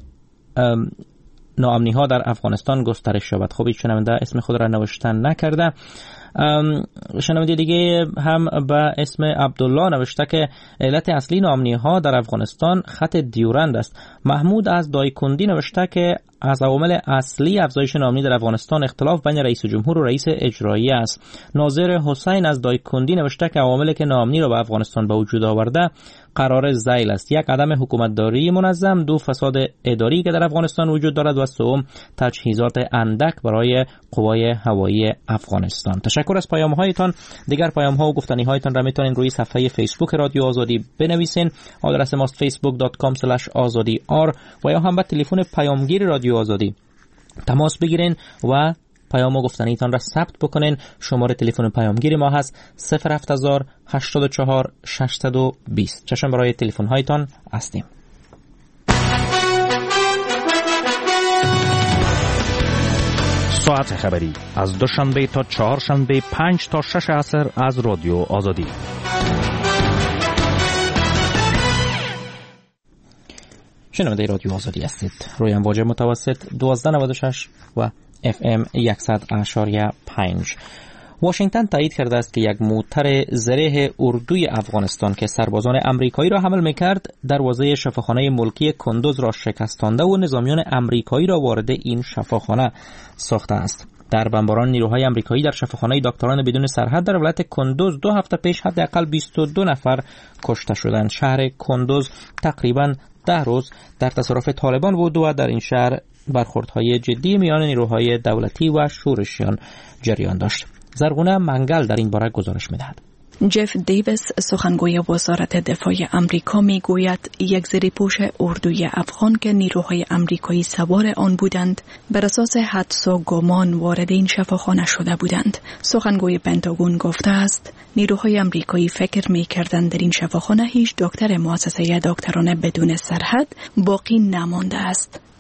ناامنی ها در افغانستان گسترش یابد. خب هیچ شنونده اسم خود را نوشتن نکرده. شنونده دیگه هم به اسم عبدالله نوشته که علت اصلی ناامنی ها در افغانستان خط دیورند است. محمود از دایکندی نوشته که از عوامل اصلی افزایش ناامنی در افغانستان اختلاف بین رئیس جمهور و رئیس اجرایی است. ناظر حسین از دایکندی نوشته که عواملی که ناامنی را به افغانستان به وجود آورده قرار ذیل است: یک، عدم حکومتداری منظم; دو، فساد اداری که در افغانستان وجود دارد; و سوم، تجهیزات اندک برای قوای هوایی افغانستان. تشکر از پیام هایتان. دیگر پیام ها و گفتنی هایتان را میتونین روی صفحه فیسبوک رادیو آزادی بنویسین. آدرس ماست فیسبوک دات کام اسلش آزادی آر و یا هم با تلفن پیامگیر رادیو آزادی تماس بگیرین و پیام و گفتنیتان را ثبت بکنین. شماره تلفن پیامگیر ما هست صفر هفت هزار هشتاد و چهار ششصد و بیست. چشم برای تلفن هایتان هستیم. ساعت خبری از دوشنبه تا چهارشنبه پنج تا شش عصر از رادیو آزادی. شنونده رادیو آزادی هستید. روی امواج متوسط دوازده نود و شش و اف ام صد و پنج. واشنگتن تایید کرده است که یک موتر زره اردوی افغانستان که سربازان امریکایی را حمل می‌کرد دروازه شفاخانه ملکی کندوز را شکستانده و نظامیان امریکایی را وارد این شفاخانه ساخته است. در بمباران نیروهای امریکایی در شفاخانه دکتران بدون سرحد در ولایت کندوز دو هفته پیش حداقل بیست و دو نفر کشته شدند. شهر کندوز تقریباً ده روز در تصرف طالبان بود و در این شهر برخوردهای جدی میان نیروهای دولتی و شورشیان جریان داشت. زرغونه منگل در این باره گزارش می‌دهد. جف دیویس سخنگوی وزارت دفاع امریکا میگوید یک زیرپوش اردوی افغان که نیروهای امریکایی سوار آن بودند بر اساس حدس و گمان وارد این شفاخانه شده بودند. سخنگوی پنتاگون گفته است نیروهای امریکایی فکر می‌کردند در این شفاخانه هیچ دکتر مؤسسه دکتران بدون سرحد باقی نمانده است.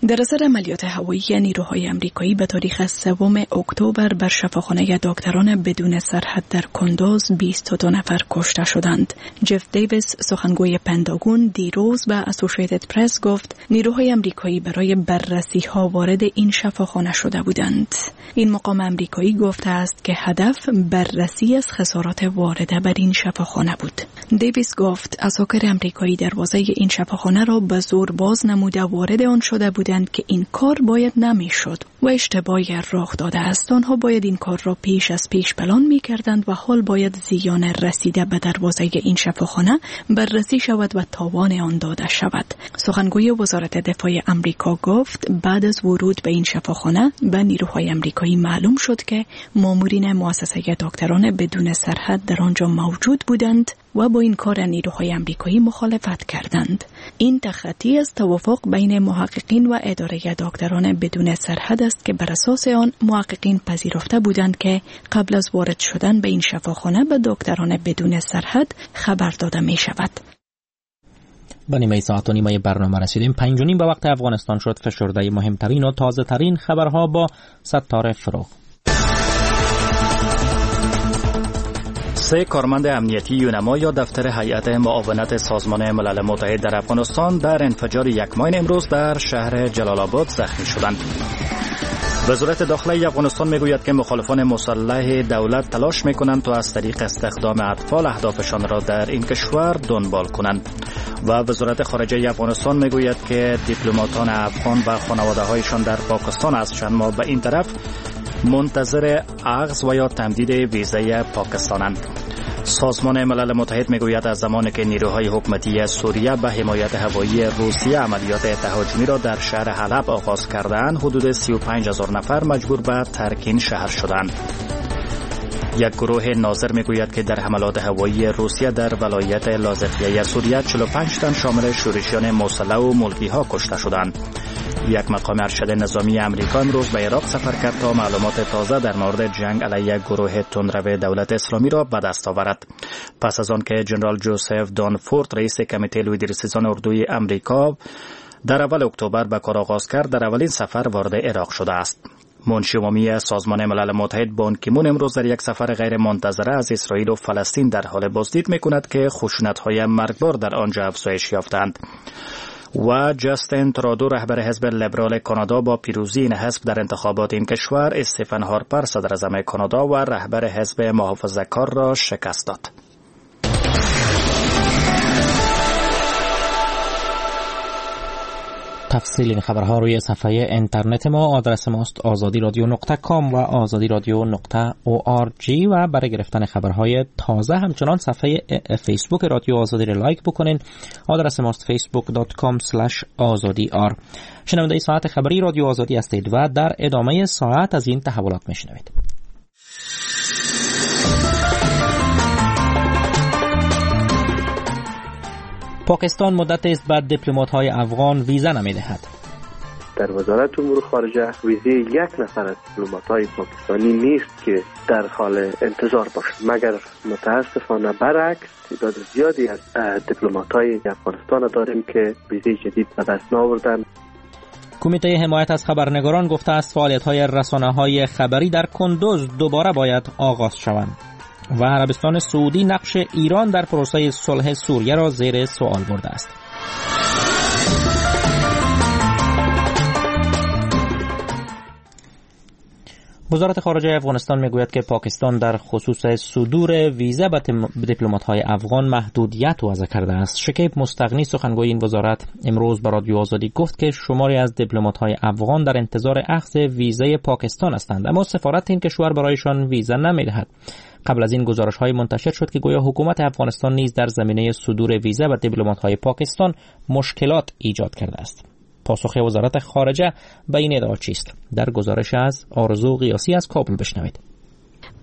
در اثر عملیات هوایی نیروهای آمریکایی به تاریخ سوم اکتبر بر شفاخانه دکتران بدون سرحد در کندوز بیست و دو نفر کشته شدند. جف دیویس سخنگوی پنتاگون دیروز به اسوسییتد پرس گفت نیروهای آمریکایی برای بررسی ها وارد این شفاخانه شده بودند. این مقام آمریکایی گفته است که هدف بررسی از خسارات وارده بر این شفاخانه بود. دیویس گفت عساکر آمریکایی دروازه این شفاخانه را به زور باز نموده وارد آن شده بودند که این کار باید نمیشد و اشتباهی رخ داده است. آنها باید این کار را پیش از پیش پلان می کردند و حال باید زیان رسیده به دروازه این شفاخانه بررسی شود و تاوان آن داده شود. سخنگوی وزارت دفاع آمریکا گفت بعد از ورود به این شفاخانه به نیروهای آمریکایی معلوم شد که مامورین مؤسسه دکتران بدون سرحد در آنجا موجود بودند و با این کار نیروهای آمریکایی مخالفت کردند. این تخطی از توافق بین محققین و اداره دکتران بدون سرحد است که بر اساس آن محققین پذیرفته بودند که قبل از وارد شدن به این شفاخانه به دکتران بدون سرحد خبر داده می شود. به نیمه ساعت و نیمه برنامه رسیدیم. پنج و نیم به وقت افغانستان شد. فشرده مهمترین و تازه ترین خبرها با ستاره فروغ. سه کارمند امنیتی یونما یا دفتر هیئت معاونت سازمان ملل متحد در افغانستان در انفجار یک ماین امروز در شهر جلال آباد زخمی شدند. وزارت داخله افغانستان میگوید که مخالفان مسلح دولت تلاش میکنند تا از طریق استخدام اطفال اهدافشان را در این کشور دنبال کنند. و وزارت خارجه افغانستان میگوید که دیپلماتان افغان و خانواده‌هایشان در پاکستان از چند ماه به این طرف منتظر اخذ و یا تمدید ویزای پاکستانند. سازمان ملل متحد میگوید از زمانی که نیروهای حکومتی سوریه به حمایت هوایی روسیه عملیات تهاجمی را در شهر حلب آغاز کردند، حدود سی و پنج هزار نفر مجبور به ترک این شهر شدند. یک گروه ناظر میگوید که در حملات هوایی روسیه در ولایت لاذقیه سوریه چهل و پنج تن شامل شورشیان مسلح و ملکی ها کشته شدند. یک مقام ارشد نظامی امریکا امروز به عراق سفر کرد تا معلومات تازه در مورد جنگ علیه گروه تندرو دولت اسلامی را به دست آورد. پس از آن که جنرال جوزف دانفورد رئیس کمیته لویدریسیزان اردوی امریکا در اول اکتبر به کار آغاز کرد، در اولین سفر وارد عراق شده است. منشی عمومی سازمان ملل متحد بان کی مون امروز در یک سفر غیر منتظره از اسرائیل و فلسطین در حال بازدید میکند که خشونت‌های مرگبار در آنجا افزایش یافتند. و جاستین ترودو رهبر حزب لیبرال کانادا با پیروزی این حزب در انتخابات این کشور استفن هارپر صدر اعظم کانادا و رهبر حزب محافظه‌کار را شکست داد. تفصیل این خبرها روی صفحه اینترنت ما. آدرس ماست آزادی رادیو نقطه کام و آزادی رادیو نقطه او آر جی و برای گرفتن خبرهای تازه همچنان صفحه فیسبوک رادیو آزادی را لایک بکنین. آدرس ماست فیسبوک دات کام اسلش آزادی آر. شنونده ساعت خبری رادیو آزادی هستید و در ادامه ساعت از این تحولات میشنوید. پاکستان مدت است بعد دیپلمات‌های افغان ویزا نمی‌دهد. در وزارت امور خارجه ویزه یک نفر از دیپلمات‌های پاکستانی نیست که در حال انتظار باشد، مگر متاسفانه برعکس تعداد زیادی از دیپلمات‌های افغانستان داریم که ویزه جدید به دست نآوردند. کمیته حمایت از خبرنگاران گفته است فعالیت‌های رسانه‌های خبری در کندوز دوباره باید آغاز شوند. و عربستان سعودی نقش ایران در پروسه صلح سوریه را زیر سوال برده است. وزارت خارجه افغانستان میگوید که پاکستان در خصوص صدور ویزا به دیپلمات‌های افغان محدودیت وضع کرده است. شکیب مستغنی سخنگوی این وزارت امروز به رادیو آزادی گفت که شماری از دیپلمات‌های افغان در انتظار اخذ ویزای پاکستان هستند، اما سفارت این کشور برایشان ویزا نمی‌دهد. قبل از این گزارش‌های منتشر شد که گویا حکومت افغانستان نیز در زمینه صدور ویزا به دیپلمات‌های پاکستان مشکلات ایجاد کرده است. پاسخ وزارت خارجه به این ادعا چیست؟ در گزارش از آرزو قیاسی از کابل بشنوید.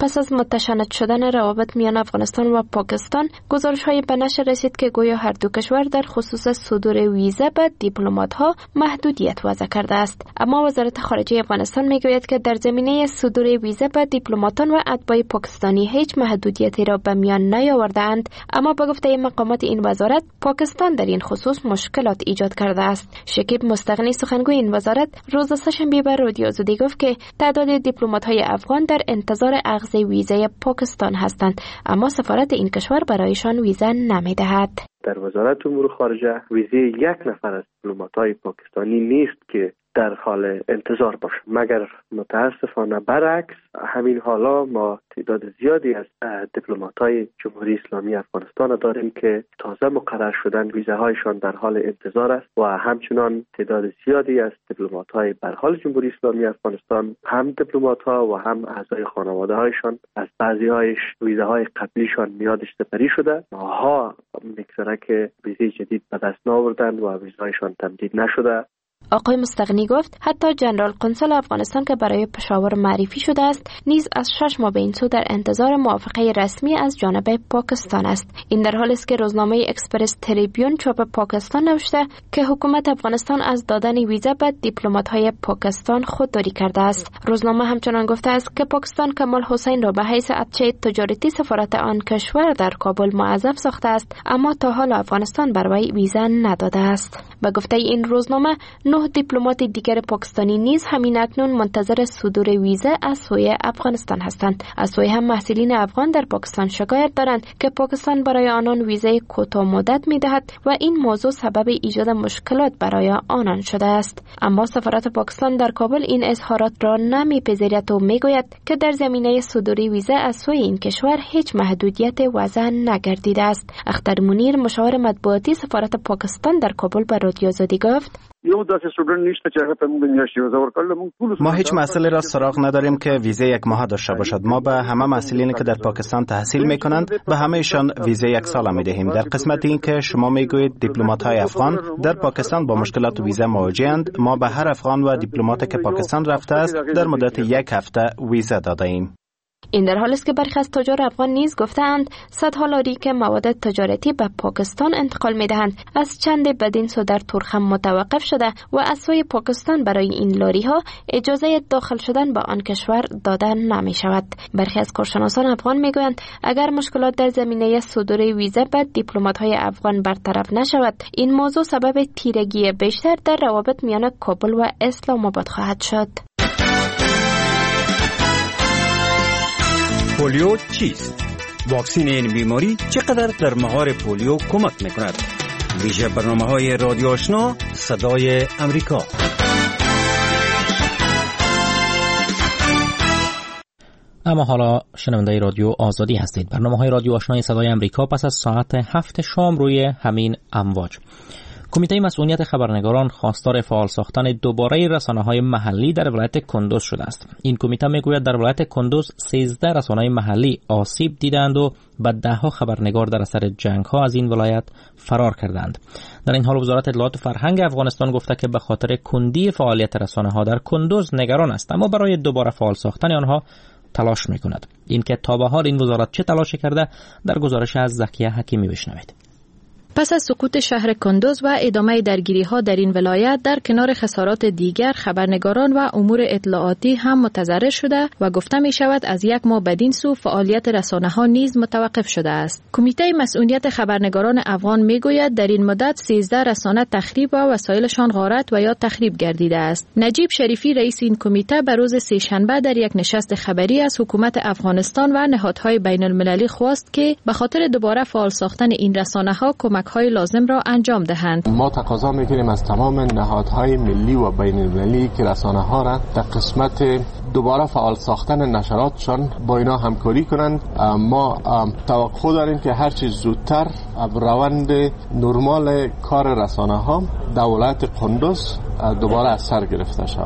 پس از متشنج شدن روابط میان افغانستان و پاکستان، گزارش‌های به نشر رسید که گویا هر دو کشور در خصوص صدور ویزا به دیپلمات‌ها محدودیت وضع کرده است. اما وزارت خارجه افغانستان میگوید که در زمینه صدور ویزا به دیپلماتان و اتباع پاکستانی هیچ محدودیتی را به میان نیاورده‌اند، اما به گفته مقامات این وزارت، پاکستان در این خصوص مشکلات ایجاد کرده است. شکیب مستغنی سخنگوی این وزارت روز سه‌شنبه به رادیو آزادی گفت که تعداد دیپلمات‌های افغان در انتظار اخذ ویزای پاکستان هستند، اما سفارت این کشور برایشان ویزا نمی‌دهد. در وزارت امور خارجه ویزای یک نفر از دیپلمات‌های پاکستانی نیست که در حال انتظار باشه، مگر متاسفانه برعکس همین حالا ما تعداد زیادی از دیپلمات‌های جمهوری اسلامی افغانستان داریم که تازه مقرر شدن، ویزاهایشان در حال انتظار است و همچنان تعداد زیادی از دیپلمات‌های به حال جمهوری اسلامی افغانستان، هم دیپلمات‌ها و هم اعضای خانواده‌هایشان، از بعضی‌هایش ویزاهای قبلیشان میادش سپری شده، ها میگذره که ویزای جدید به دست نآوردن و ویزایشان تمدید نشده. آقای مستغنی گفت حتی جنرال قنصل افغانستان که برای پشاور معرفی شده است نیز از شش ماه به این سو در انتظار موافقه رسمی از جانب پاکستان است. این در حالی است که روزنامه اکسپرس تریبیون چاپ پاکستان نوشته که حکومت افغانستان از دادن ویزا به دیپلمات‌های پاکستان خودداری کرده است. روزنامه همچنان گفته است که پاکستان کمال حسین را به حیث ارچه تجارتی سفارت آن کشور در کابل موظف ساخته است، اما تا حالا افغانستان برای ویزا نداده است. به گفته این روزنامه، نه دیپلمات دیگر پاکستانی نیز همین اکنون منتظر صدور ویزا از سوی افغانستان هستند. از سوی هم محصلین افغان در پاکستان شکایت دارند که پاکستان برای آنان ویزای کوتاه مدت می‌دهد و این موضوع سبب ایجاد مشکلات برای آنان شده است. اما سفارت پاکستان در کابل این اظهارات را نمی‌پذیرد و می‌گوید که در زمینه صدور ویزا از سوی این کشور هیچ محدودیت وضع نگردیده است. اختر منیر، مشاور مطبوعاتی سفارت پاکستان در کابل به رادیو آزادی گفت: ما هیچ مسئله را سراغ نداریم که ویزا یک ماه داشته باشد. ما به همه مسئولینی که در پاکستان تحصیل میکنند به همهشان ویزا یک ساله میدهیم. در قسمت این که شما میگویید دیپلمات‌های افغان در پاکستان با مشکلات ویزا مواجهند، ما به هر افغان و دیپلماتی که پاکستان رفته است در مدت یک هفته ویزا داده ایم. این در حالی است که برخی از تجار افغان نیز گفتند صدها لاری که مواد تجارتی به پاکستان انتقال می‌دهند از چند بدین سو در تورخم متوقف شده و از سوی پاکستان برای این لاری ها اجازه داخل شدن به آن کشور داده نمی شود. برخی از کارشناسان افغان میگویند اگر مشکلات در زمینه صدور ویزا به دیپلمات‌های افغان برطرف نشود، این موضوع سبب تیرگی بیشتر در روابط میان کابل و اسلام آباد خواهد شد. پولیو چیست؟ واکسین این بیماری چقدر در مهار پولیو کمک میکند؟ ویژه برنامه‌های رادیو آشنا صدای امریکا. اما حالا شنونده رادیو آزادی هستید. برنامه‌های رادیو آشنای صدای امریکا پس از ساعت هفت شام روی همین امواج. کمیته مسئولیت خبرنگاران خواستار فعال ساختن دوباره رسانه‌های محلی در ولایت کندوز شده است. این کمیته میگوید در ولایت کندوز سیزده رسانه محلی آسیب دیدند و به ده‌ها خبرنگار در اثر جنگ‌ها از این ولایت فرار کردند. در این حال وزارت اطلاعات و فرهنگ افغانستان گفته که به خاطر کندی فعالیت رسانه‌ها در کندوز نگران است، اما برای دوباره فعال ساختن آنها تلاش می‌کند. اینکه تا به حال این وزارت چه تلاشی کرده در گزارش از زکیه حکیمی بشنوید. پس از سقوط شهر کندوز و ادامه درگیری ها در این ولایت، در کنار خسارات دیگر خبرنگاران و امور اطلاعاتی هم متضرر شده و گفته می شود از یک ماه بدین سو فعالیت رسانه ها نیز متوقف شده است. کمیته مسئولیت خبرنگاران افغان می گوید در این مدت سیزده رسانه تخریب و وسایلشان غارت و یا تخریب گردیده است. نجیب شریفی رئیس این کمیته به روز سه‌شنبه در یک نشست خبری از حکومت افغانستان و نهادهای بین المللی خواست که به خاطر دوباره فعال ساختن این رسانه ها های لازم را انجام دهند. ما تقاضا می‌کنیم از تمام نهادهای ملی و بین المللی که رسانه‌ها را در قسمت دوباره فعال ساختن نشراتشان با اینا همکاری کنند. ما توقع داریم که هر چیز زودتر روند نرمال کار رسانه‌ها در ولایت کندوز دوباره از سر گرفته شود.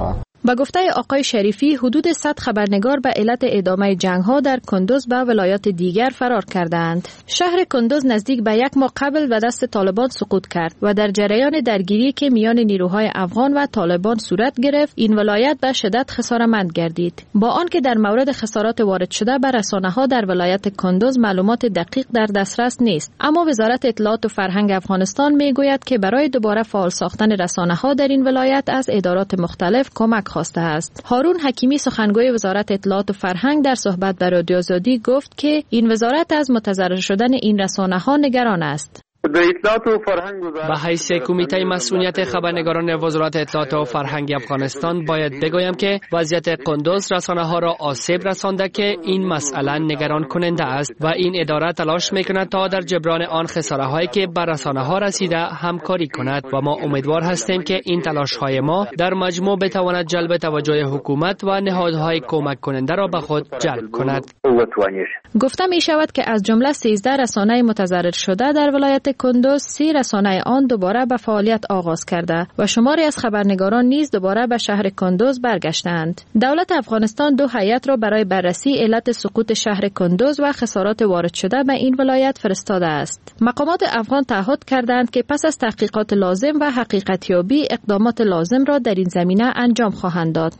با گفته آقای شریفی حدود صد خبرنگار به علت ادامه جنگ‌ها در کندوز به ولایات دیگر فرار کردند. شهر کندوز نزدیک به یک ماه قبل به دست طالبان سقوط کرد و در جریان درگیری که میان نیروهای افغان و طالبان صورت گرفت، این ولایت به شدت خسارتمند گردید. با آنکه در مورد خسارات وارد شده به رسانه‌ها در ولایت کندوز معلومات دقیق در دسترس نیست، اما وزارت اطلاعات و فرهنگ افغانستان میگوید که برای دوباره فعال ساختن رسانه‌ها در این ولایت از ادارات مختلف کمک خواسته است. هارون حکیمی سخنگوی وزارت اطلاعات و فرهنگ در صحبت با رادیو آزادی گفت که این وزارت از متضرر شدن این رسانه‌ها نگران است. به حیث کمیته مسئولیت خبرنگاران وزارت اطلاعات و فرهنگ افغانستان باید بگویم که وضعیت کندوز رسانه ها را آسیب رسانده که این مسئله نگران کننده است و این اداره تلاش میکند تا در جبران آن خساره هایی که بر رسانه ها رسیده همکاری کند و ما امیدوار هستیم که این تلاش های ما در مجموع بتواند جلب توجه حکومت و نهادهای کمک کننده را به خود جلب کند. گفته می شود که از جمله سیزده رسانه متضرر شده در ولایت کندوز، سی رسانه آن دوباره به فعالیت آغاز کرده و شماری از خبرنگاران نیز دوباره به شهر کندوز برگشتند. دولت افغانستان دو هیئت را برای بررسی علت سقوط شهر کندوز و خسارات وارد شده به این ولایت فرستاده است. مقامات افغان تعهد کردند که پس از تحقیقات لازم و حقیقتیابی اقدامات لازم را در این زمینه انجام خواهند داد.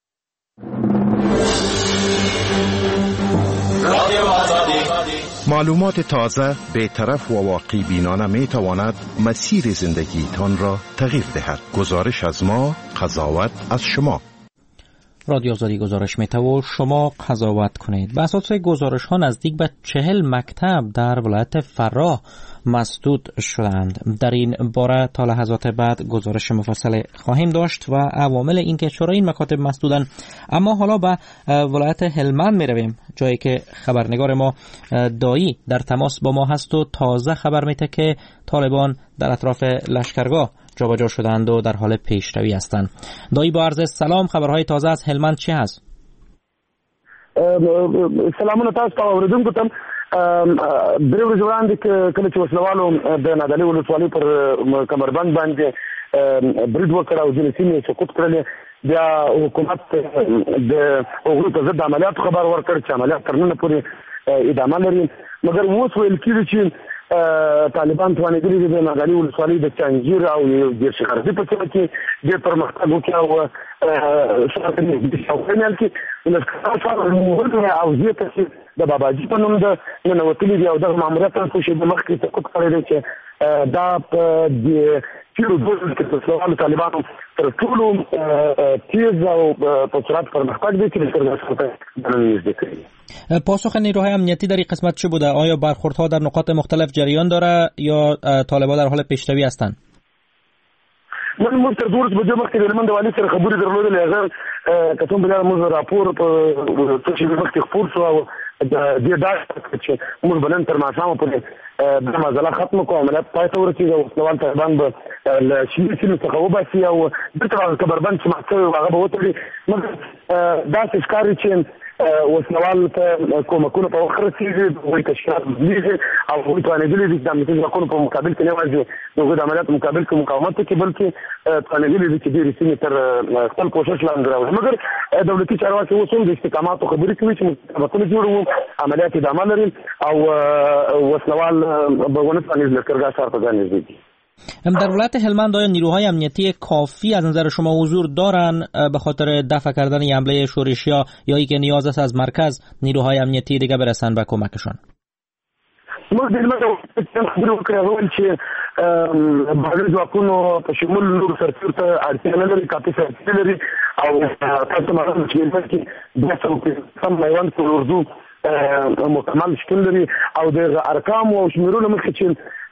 معلومات تازه، بی‌طرف و واقع بینانه می تواند مسیر زندگی تان را تغییر دهد. گزارش از ما، قضاوت از شما. رادیو آزادی گزارش می و شما قضاوت کنید. به اساس گزارش ها نزدیک به چهل مکتب در ولایت فراه مسدود شدند. در این باره تا لحظات بعد گزارش مفصل خواهیم داشت و عوامل این که چرا این مکاتب مسدودن. اما حالا به ولایت هلمند می رویم، جایی که خبرنگار ما دایی در تماس با ما هست و تازه خبر میده که طالبان در اطراف لشکرگاه جابجا شدند و در حال پیشروی هستند. دایی با عرض سلام، خبرهای تازه از هلمند چی هست؟ سلامونه تاسو ته اوریدونکو ته درې ورځې وړاندې کله چې وسلوالو د نادعلي ولسوالۍ پر کمربند باندې برید وکړ او ځینې سیمې سقوط کړلې، بیا حکومت د هغوی په ضد عملیاتو خبر ورکړ چې عملیات تر ننه پورې ادامه لري. مګر اوس ویل کېږي چې طالبان توانېدلي دي د نادعلي ولسوالۍ د چانجیر او دېرش غربي په سیمه کې ډېر پرمختګ وکړي او شاوخوا میل کې لښکرګاه او زیاته چې د باباجي په نوم د ننوتلي دي او دغه ماموریت هم څو شېبې مخکې سقوط کړی دی چې دا په تېرو دوه ورځو کې د وسلوالو طالبانو تر ټولو تیز او په سرعت پرمختګ دی چې لښکرګاه څخه نږدې کړي. پاسخ نیروهای امنیتی در این قسمت چه بوده؟ آیا برخوردها در نقاط مختلف جریان داره یا طالبان در حال پیشروی هستند؟ من موږ تر دوه ورځې بجې مخکې د هلمند د والي سره خبرې درلودلې. هغه که څوم بیا موږ راپور په څو شېبې مخکې خپور شو او د دې ډاډ چې موږ به نن تر ماښامه پورې دا معضله ختمه کړو، عملیات پای ته ورسېږي او وسلوال طالبان به له شینې سیمې څخه وباسي او بېرته کمربند چې مات شوی و هغه به وتړي. مګر داسې ښکاري چې وسلوال ته کومکونه په وخت رسېږي، هغوی تشکیلات بدلېږي او هغوی توانېدلي دي چې د امنیتي ځواکونو په مقابل کې نه یوازې د هغوی د عملیاتو مقابل کې مقاومت وکړي، بلکې توانېدلي دي چې ډېرې سیمې تر خپل کوښښ لاندې راوړي. مګر دولتي چارواکي اوس هم د استحکاماتو خبرې کوي چې مقاومتونه جوړوو، عملیات ادامه لري او وسلوال به ونه توانېږي لښکرګاه ښار ته ځان نږدې کړي. در ولایت هلمند آیا نیروهای امنیتی کافی از نظر شما حضور دارن به خاطر دفع کردن حمله شورشیا یا اینکه نیاز است از مرکز نیروهای امنیتی دیگه برسن به کمکشان؟ موږ د هلمند خبرې وکړې، هغه ویل چې بهرني ځواکونو په شمول نورو سرتېرو ته اړتیا نه لري، کافي سرتېري لري او تاسو معلومه چې هلمند کې دوه سوه کم میوند پر اردو مکمل شتون لري او د ارقامو او شمیرونو مخکې چې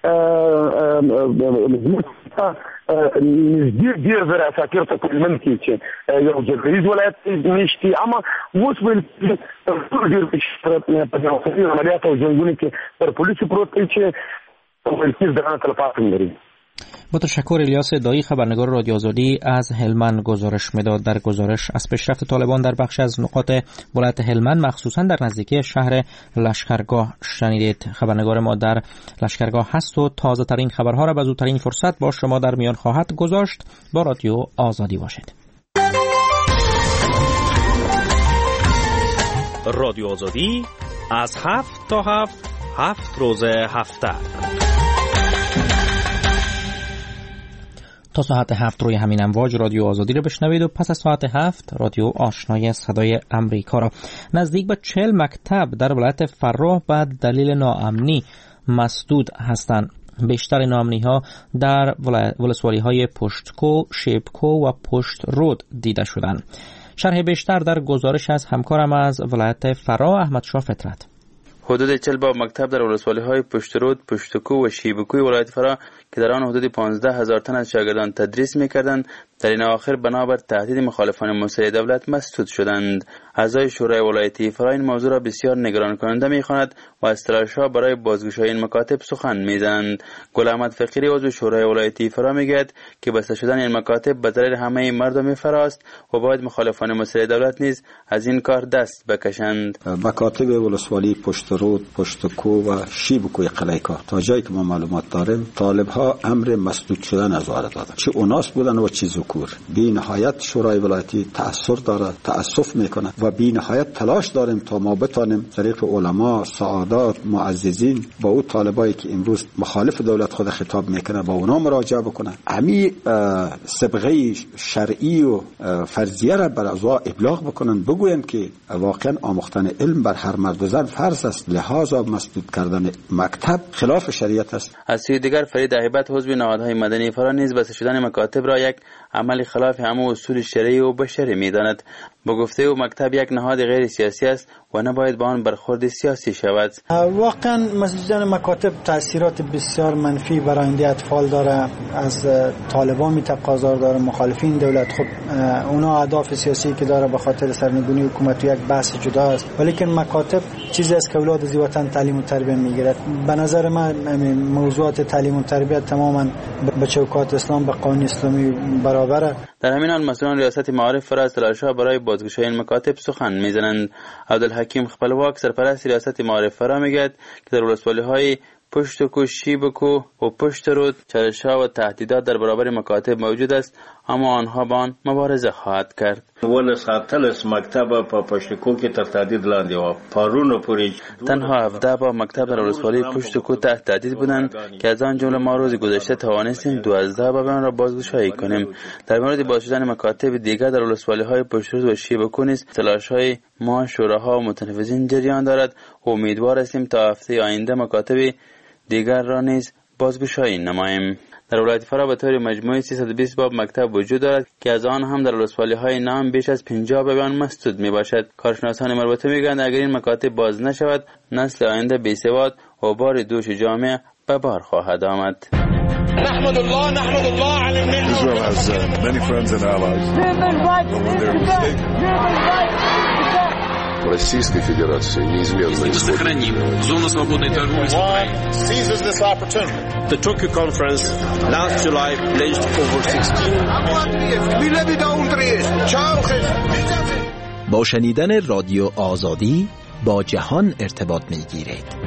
نږدې ډېر زره اساکر ته په هلمند کې چې یو جګړیز ولایت نشته، اما اوس ویل تر ټولو ډېر په جنګي عملیاتو او جنګونو کې پر پولیسو پروت دی چې ویل کېږي درانه تلفات هم لري. با تشکر الیاس دایی، خبرنگار رادیو آزادی از هلمند گزارش میداد. در گزارش از پیشرفت طالبان در بخش از نقاط ولایت هلمند مخصوصا در نزدیکی شهر لشکرگاه شنیدید. خبرنگار ما در لشکرگاه هست و تازه ترین خبرها را به زودترین فرصت با شما در میان خواهد گذاشت. با رادیو آزادی باشید. رادیو آزادی از هفت تا هفت هفت روز هفته تا ساعت هفت روی همین امواج رادیو آزادی رو بشنوید و پس از ساعت هفت رادیو آشنای صدای امریکا را. نزدیک به چهل مکتب در ولایت فراه به دلیل ناامنی مسدود هستند. بیشتر ناامنی ها در ولسوالی های پشتکو، شیبکو و پشت رود دیده شدند. شرح بیشتر در گزارش از همکارم از ولایت فراه احمد شاه فطرت. حدود چهل باب مکتب در ولسوالی های پشت رود، پشتکو و شیبکوی ولایت فراه که در آن حدود پانزده هزار تن از شاگردان تدریس می‌کردند، در این اواخر بنابر تهدید مخالفان مسلح دولت مسدود شدند. اعضای شورای ولایتی فراه این موضوع را بسیار نگران کننده می‌خواند و از تلاش‌ها برای بازگشایی این مکاتب سخن می‌زنند. گل احمد فقیری عضو شورای ولایتی فراه می‌گوید که بسته شدن این مکاتب به ضرر همه مردم فراه است و باید مخالفان مسلح دولت نیز از این کار دست بکشند. مکاتب ولسوالی پشت رود، پشتکو و شیبکوی قلیکا تا جایی که ما معلومات داریم طالب‌ها امر مسدود شدن از وارد دادن، چه اوناس بودن و چه ذکور. بی نهایت شورای ولایتی تأثیر داره، تأسف میکنه و بی نهایت تلاش داریم تا ما بتانیم طریق علما، سعادات، معززین با او طالبایی که امروز مخالف دولت خود خطاب میکنه با اونا مراجعه بکنه، امی سابقه شرعی و فرضیه را بر ازوا ابلاغ بکنن، بگوین که واقعا آموختن علم بر هر مرد و زن فرض است، لحاظا مسدود کردن مکتب خلاف شریعت است. از سوی دیگر فرید هیبت عضو نهادهای مدنی فراه نیز بسته شدن مکاتب را یک عمل خلاف همه اصول شرعی و بشری می‌داند. با گفته او مکتب یک نهاد غیر سیاسی است و نباید با آن برخورد سیاسی شود. واقعا مسدودن مکاتب تأثیرات بسیار منفی برای آینده اطفال داره. از طالبان میتقاضا داره، مخالفین دولت خب اونا اهداف سیاسی که داره به خاطر سرنگونی حکومت یک بحث جدا است، ولی که مکاتب چیزی است که اولاد از وطن تعلیم و تربیت میگیرد. به نظر من موضوعات تعلیم و تربیت تماما به چوکات اسلام به قانون اسلامی برابره. در همین حال مسئولان ریاست معارف فراه از تلاش‌ها برای بازگشایی این مکاتب سخن میزنند. عبدالحکیم خپلواک سرپرست ریاست معارف فراه میگوید که در ولسوالی‌های پشتکو، شیبکو و پشت رود چالش‌ها و تهدیدات در برابر مکاتب موجود است، اما آنها با آن مبارزه خواهد کرد. ول ساتلس مکتب په پشتکو کې تر تهدید لاندې و. پارونو پوری تنها هفده با مکتب در ولسوالی پشتکو تحت تهدید بودند که از آن جمله ما روز گذشته توانستیم دوازده باب آن را بازگشایی کنیم. در مورد باز شدن مکاتب دیگر در ولسوالی‌های پشت رود و شیبکو نیز تلاش‌های ما، شوراها و متنفذین جریان دارد و امیدوار هستیم تا هفته آینده مکاتب دیگر را نیز بازگشایی نماییم. در ولایت فراه به طور مجموعی سیصد و بیست باب مکتب وجود دارد که از آن هم در ولسوالی‌های نام بیش از پنجاه باب آن مسدود میباشد. کارشناسان مربوطه میگویند اگر این مکاتب باز نشود نسل آینده بی‌سواد و بار دوش جامعه به بار خواهد آمد. نحمد الله نحمد الله على النعمة. Israel has uh, many friends and allies. Российской Федерации неизменно сохраним зону свободной торговли с Украиной. Seizes this opportunity. The Tokyo conference last July pledged over sixteen با شنیدن رادیو آزادی با جهان ارتباط می‌گیرید.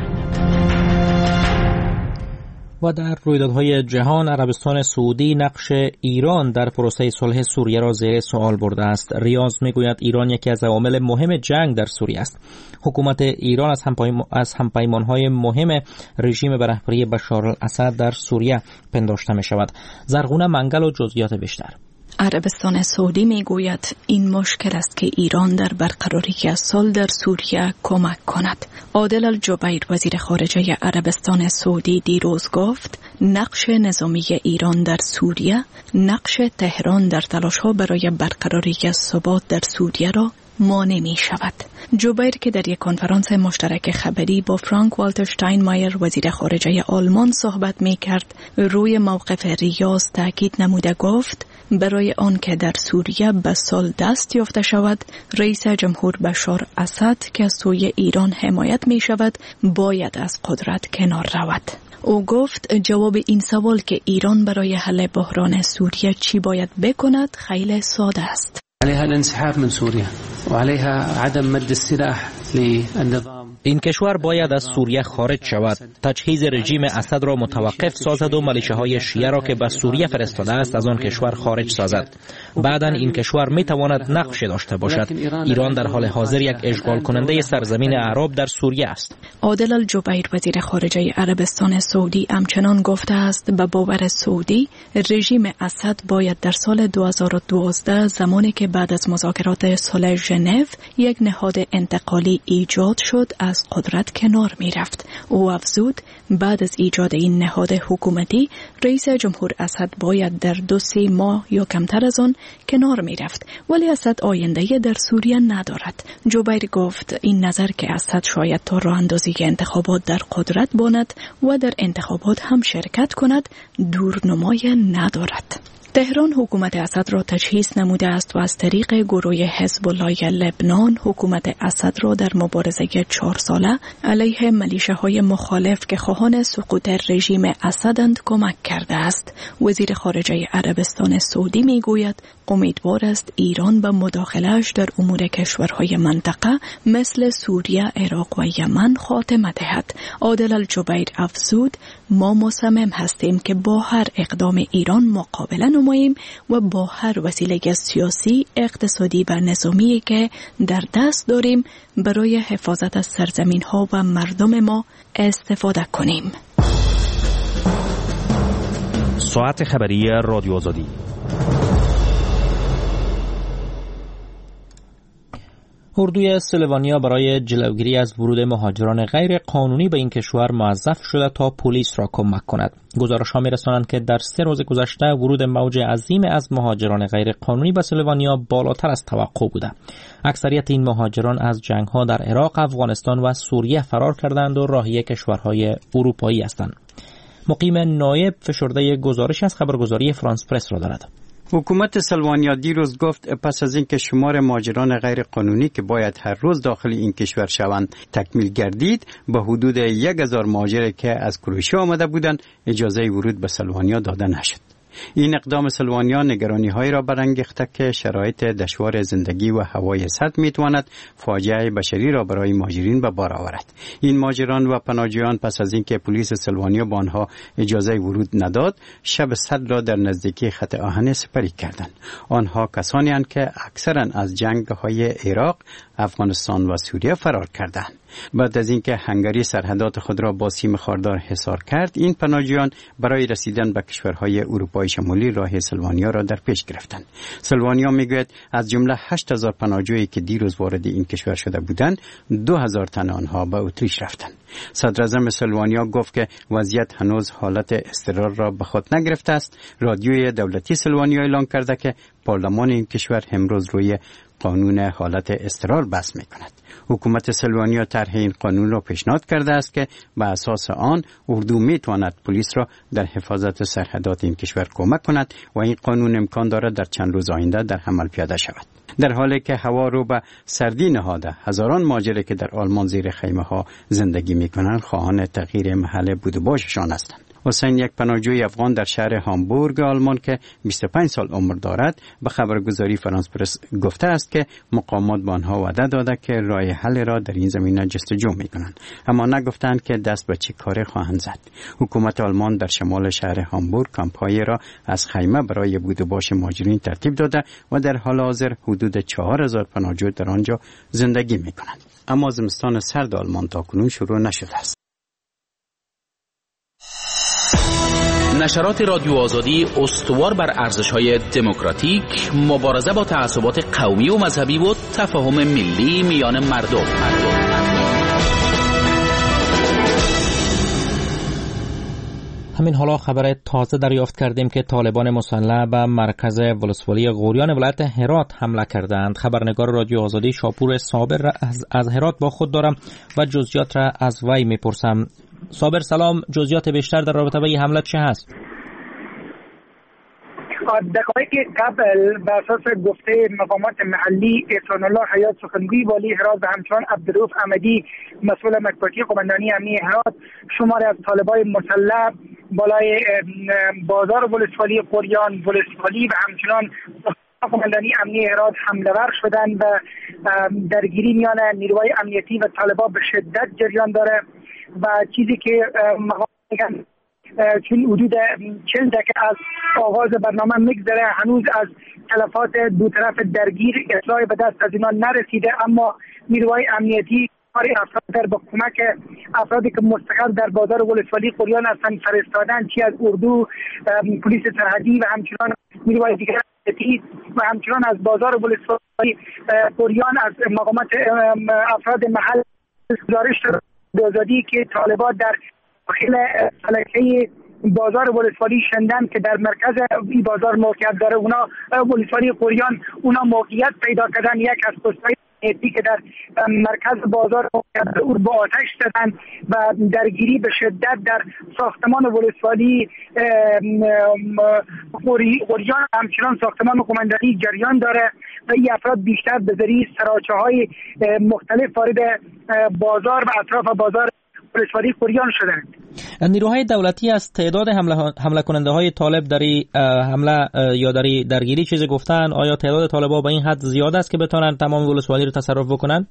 و در رویدادهای جهان عربستان سعودی نقش ایران در پروسه صلح سوریه را زیر سوال برده است. ریاض میگوید ایران یکی از عوامل مهم جنگ در سوریه است. حکومت ایران از همپیمان از همپیمان‌های مهم رژیم به رهبری بشار الاسد در سوریه پنداشته می شود. زرغونه منگل و جزئیات بیشتر. عربستان سعودی میگوید این مشکل است که ایران در برقراری صلح در سوریه کمک کند. عادل الجبیر وزیر خارجه عربستان سعودی دیروز گفت نقش نظامی ایران در سوریه نقش تهران در تلاش‌ها برای برقراری ثبات در سوریه را مانع می شود. جوبیر که در یک کنفرانس مشترک خبری با فرانک والتر شتاینمایر وزیر خارجه آلمان صحبت می کرد روی موقف ریاض تاکید نموده گفت برای آن که در سوریه به صلح دست یافته شود رئیس جمهور بشار اسد که از سوی ایران حمایت می شود باید از قدرت کنار رود. او گفت جواب این سوال که ایران برای حل بحران سوریه چی باید بکند خیلی ساده است. عليها الانسحاب من سوريا وعليها عدم مد السلاح للنظام. این کشور باید از سوریه خارج شود، تجهیز رژیم اسد را متوقف سازد و ملیشه‌های شیعه را که به سوریه فرستاده است از آن کشور خارج سازد. بعداً این کشور می تواند نقش داشته باشد. ایران در حال حاضر یک اشغال کننده سرزمین اعراب در سوریه است. عادل الجبیر وزیر خارجه عربستان سعودی همچنان گفته است به باور سعودی رژیم اسد باید در سال دو هزار و دوازده زمانی که بعد از مذاکرات صلح ژنو یک نهاد انتقالی ایجاد شد از قدرت کنار می رفت. او افزود بعد از ایجاد این نهاد حکومتی رئیس جمهور اسد باید در دو سه ماه یا کمتر از آن کنار می رفت، ولی اسد آینده در سوریه ندارد. جبیر گفت این نظر که اسد شاید تا راه اندازی انتخابات در قدرت باند و در انتخابات هم شرکت کند دورنمای ندارد. تهران حکومت اسد را تجهیز نموده است و از طریق گروه حزب الله لبنان حکومت اسد را در مبارزه چهار ساله علیه ملیشه‌های مخالف که خواهان سقوط رژیم اسدند کمک کرده است. وزیر خارجه عربستان سعودی میگوید امیدوار است ایران به مداخله‌اش در امور کشورهای منطقه مثل سوریه، عراق و یمن خاتمه دهد. عادل الجبیر افزود ما مصمم هستیم که با هر اقدام ایران مقابله نماییم و با هر وسیله سیاسی، اقتصادی و نظامی که در دست داریم برای حفاظت از سرزمین‌ها و مردم ما استفاده کنیم. ساعت خبری رادیو آزادی. اردوی اسلوونیا برای جلوگیری از ورود مهاجران غیر قانونی به این کشور موظف شده تا پلیس را کمک کند. گزارش‌ها می‌رسانند که در سه روز گذشته ورود موج عظیم از مهاجران غیر قانونی به اسلوونیا بالاتر از توقع بوده. اکثریت این مهاجران از جنگ‌ها در عراق، افغانستان و سوریه فرار کردند و راهی کشورهای اروپایی هستند. مقیم نایب فشرده گزارش از خبرگزاری فرانس پرس را دارد. حکومت اسلوونیا دیروز گفت پس از اینکه شمار مهاجران غیر قانونی که باید هر روز داخل این کشور شوند تکمیل گردید، به حدود یک هزار مهاجر که از کروشیا آمده بودند اجازه ورود به اسلوونیا داده نشد. این اقدام اسلوونیا نگرانی‌هایی را برانگیخته که شرایط دشوار زندگی و هوای سرد می‌تواند فاجعه بشری را برای مهاجرین به بار آورد. این مهاجران و پناهجویان پس از اینکه پلیس اسلوونیا به آنها اجازه ورود نداد، شب سرد را در نزدیکی خط آهن سپری کردند. آنها کسانی اند که اکثرا از جنگ‌های عراق، افغانستان و سوریه فرار کردند. بعد از اینکه هنگری سرحدات خود را با سیم خاردار حصار کرد، این پناهجویان برای رسیدن به کشورهای اروپای شمالی راه اسلوونیا را در پیش گرفتند. اسلوونیا میگوید از جمله هشت هزار پناهجویی که دیروز وارد این کشور شده بودند، دو هزار تن آنها به اتریش رفتند. صدر اعظم اسلوونیا گفت که وضعیت هنوز حالت اضطرار را به خود نگرفته است. رادیوی دولتی اسلوونیا اعلام کرده که پارلمان این کشور امروز روی قانون حالت اضطرار بحث می‌کند. حکومت اسلوونیا طرح این قانون را پیشنهاد کرده است که به اساس آن اردو می‌تواند پلیس را در حفاظت سرحدات این کشور کمک کند و این قانون امکان دارد در چند روز آینده در عمل پیاده شود. در حالی که هوا رو به سردی نهاده، هزاران مهاجر که در آلمان زیر خیمه‌ها زندگی می‌کنند خواهان تغییر محل بود و باششان هستند. حسین، یک پناهجوی افغان در شهر هامبورگ آلمان که بیست و پنج سال عمر دارد، به خبرگزاری فرانس پرس گفته است که مقامات به آنها وعده داده که راه حل را در این زمینه جستجو می‌کنند، اما نگفتند که دست به چه کاری خواهند زد. حکومت آلمان در شمال شهر هامبورگ کمپ‌هایی را از خیمه برای بود و باش مهاجرین ترتیب داده و در حال حاضر حدود چهار هزار پناهجو در آنجا زندگی می‌کنند. اما زمستان سرد آلمان تاکنون شروع نشده است. نشرات رادیو آزادی استوار بر ارزش‌های دموکراتیک، مبارزه با تعصبات قومی و مذهبی و تفاهم ملی میان مردم. همین حالا خبر تازه دریافت کردیم که طالبان مسلح به مرکز ولسوالی غوریان ولایت هرات حمله کردند. خبرنگار رادیو آزادی شاپور صابر از, از هرات با خود دارم و جزئیات را از وی میپرسم. صابر سلام، جزئیات بیشتر در رابطه با این حمله چه هست؟ دقایق قبل بر اساس گفته مقامات محلی احسان الله حیات سخنگوی والی هرات و همچنان عبدالرؤوف احمدی مسئول مطبوعاتی قماندانی امنیه هرات، شماری از طالبای مسلح بالای بازار ولسوالی غوریان، ولسوالی و همچنان قماندانی امنیه هرات حمله ور شدند و درگیری میان نیروهای امنیتی و طالبان به شدت جریان داره و چیزی که مقام میگن چون حدود چهل دقیقه از آغاز برنامه میگذره هنوز از تلفات دو طرف درگیر اطلاعی به دست از اینا نرسیده، اما نیروهای امنیتی افراد در با کمک افرادی که مستقل در بازار ولسوالی قریان هستند فرستادن، چی از اردو، پلیس سرحدی و همچنان نیروهای دیگر و همچنان از بازار ولسوالی قریان از مقامات افراد محل گزارش آزادی که طالبان در داخل فلکه بازار ولسوالی شندن که در مرکز این بازار موقعیت داره، اونا ولسوالی قریان اونا موقعیت پیدا کردن. یک از پست‌های که در مرکز بازار او با آتش زدن و درگیری به شدت در ساختمان ولسوالی قریان همچنان ساختمان قماندانی جریان داره و این افراد بیشتر به ذریعه سراچه های مختلف وارد بازار و اطراف بازار ولسوالی قریان شدند. نیروهای دولتی از تعداد حمله, حمله کننده های طالب در حمله یا در درگیری چیزی گفتن؟ آیا تعداد طالبان به این حد زیاد است که بتونن تمام ولسوالی رو تصرف بکنن؟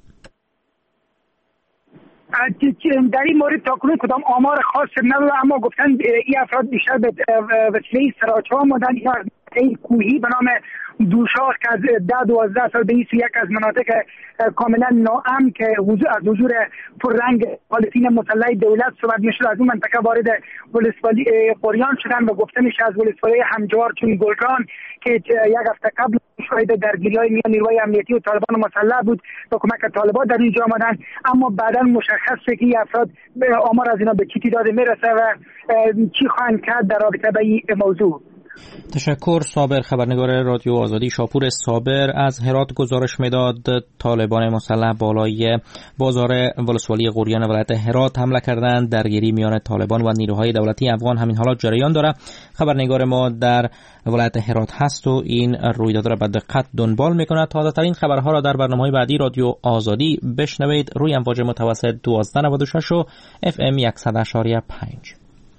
در این مورد تاکنون کدام آمار خاص نداره، اما گفتن این افراد بیشتر به وسیله سراچه آمدن یا این کوهی به نام دوشاخ که از ده دوازده سال به یک از مناطق کاملا ناامن که از حضور پررنگ مخالفین مسلح دولت صحبت میشد از اون منطقه وارد ولسوالی قریان شدن و گفته میشه از ولسوالی همجوار چون گلگان که یک هفته قبل شاهد درگیری‌های میان نیروهای امنیتی و طالبان مسلح بود با کمک طالبان در اینجا آمدن، اما بعدا مشخصه که این افراد آمار از اینا به چی تعداد میرسه و چی خواهند کرد در رابطه با این موضوع. تشکر. صابر، خبرنگار رادیو آزادی. شاپور صابر از هرات گزارش میداد طالبان مسلح بالای بازار ولسوالی قریان ولایت هرات حمله کردند. درگیری میان طالبان و نیروهای دولتی افغان همین حالات جریان داره. خبرنگار ما در ولایت هرات هست و این رویداد را به دقت دنبال میکنه. تازه ترین خبرها را در برنامه‌های بعدی رادیو آزادی بشنوید روی امواج متوسط دوازده نود و شش و اف ام صد و پنج.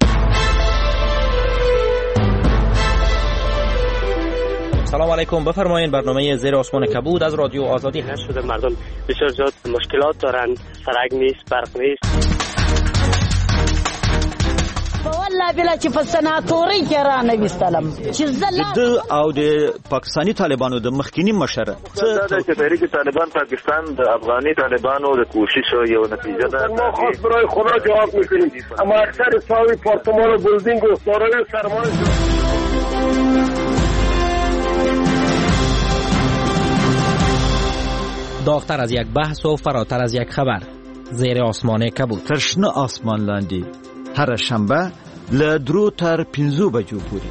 سلام علیکم، بفرمایید. برنامه زیر آسمان کبود از رادیو آزادی هست. شده مردم بسیار زیاد مشکلات دارن، سرک نیست، برق نیست. والله بلا چې په سناتوري کې را نوستلم چې زله او د پاکستانی طالبانو د مخکینی مشر څه د تحریک طالبان پاکستان د افغاني طالبانو د کوشش یو نتیجه ده. ما خاص برای خدا جواب میکنیم، اما اکثر ساوی پارتمان و بلدینگ و سارای سرمایه داغتر از یک بحث و فراتر از یک خبر. زیر آسمان کبود. ترشنه آسمان لاندی هر شنبه له درو تر پنځو بجو پورې.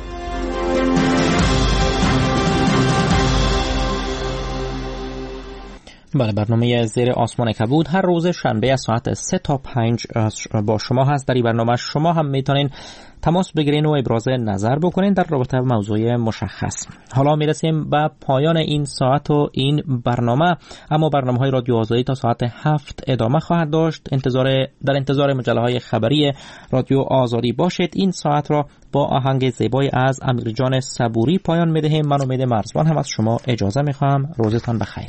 بله، برنامه زیر آسمان کبود هر روز شنبه از ساعت سه تا پنج با شما هست. در این برنامه شما هم میتونین تماس بگیرین و ابراز نظر بکنین در رابطه با موضوع مشخص. حالا میرسیم به پایان این ساعت و این برنامه، اما برنامه های رادیو آزادی تا ساعت هفت ادامه خواهد داشت. انتظار در انتظار مجله های خبری رادیو آزادی باشید. این ساعت را با آهنگ زیبای از امیرجان صبوری پایان میدهیم. من امید مرزبان هم از شما اجازه میخوام. روزتان بخیر.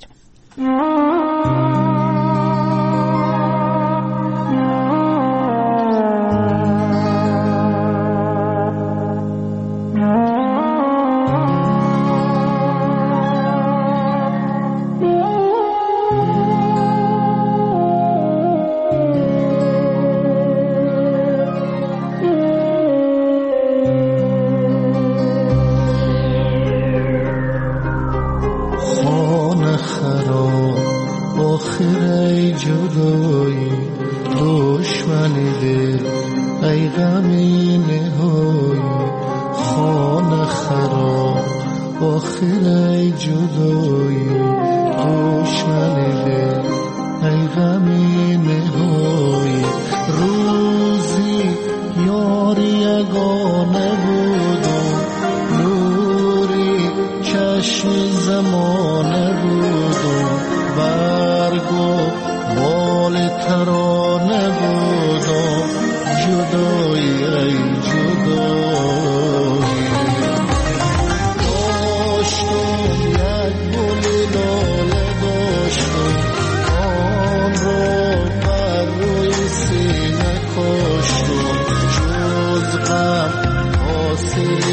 داشتم یک گل لاله داشتم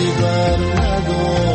بر ندارد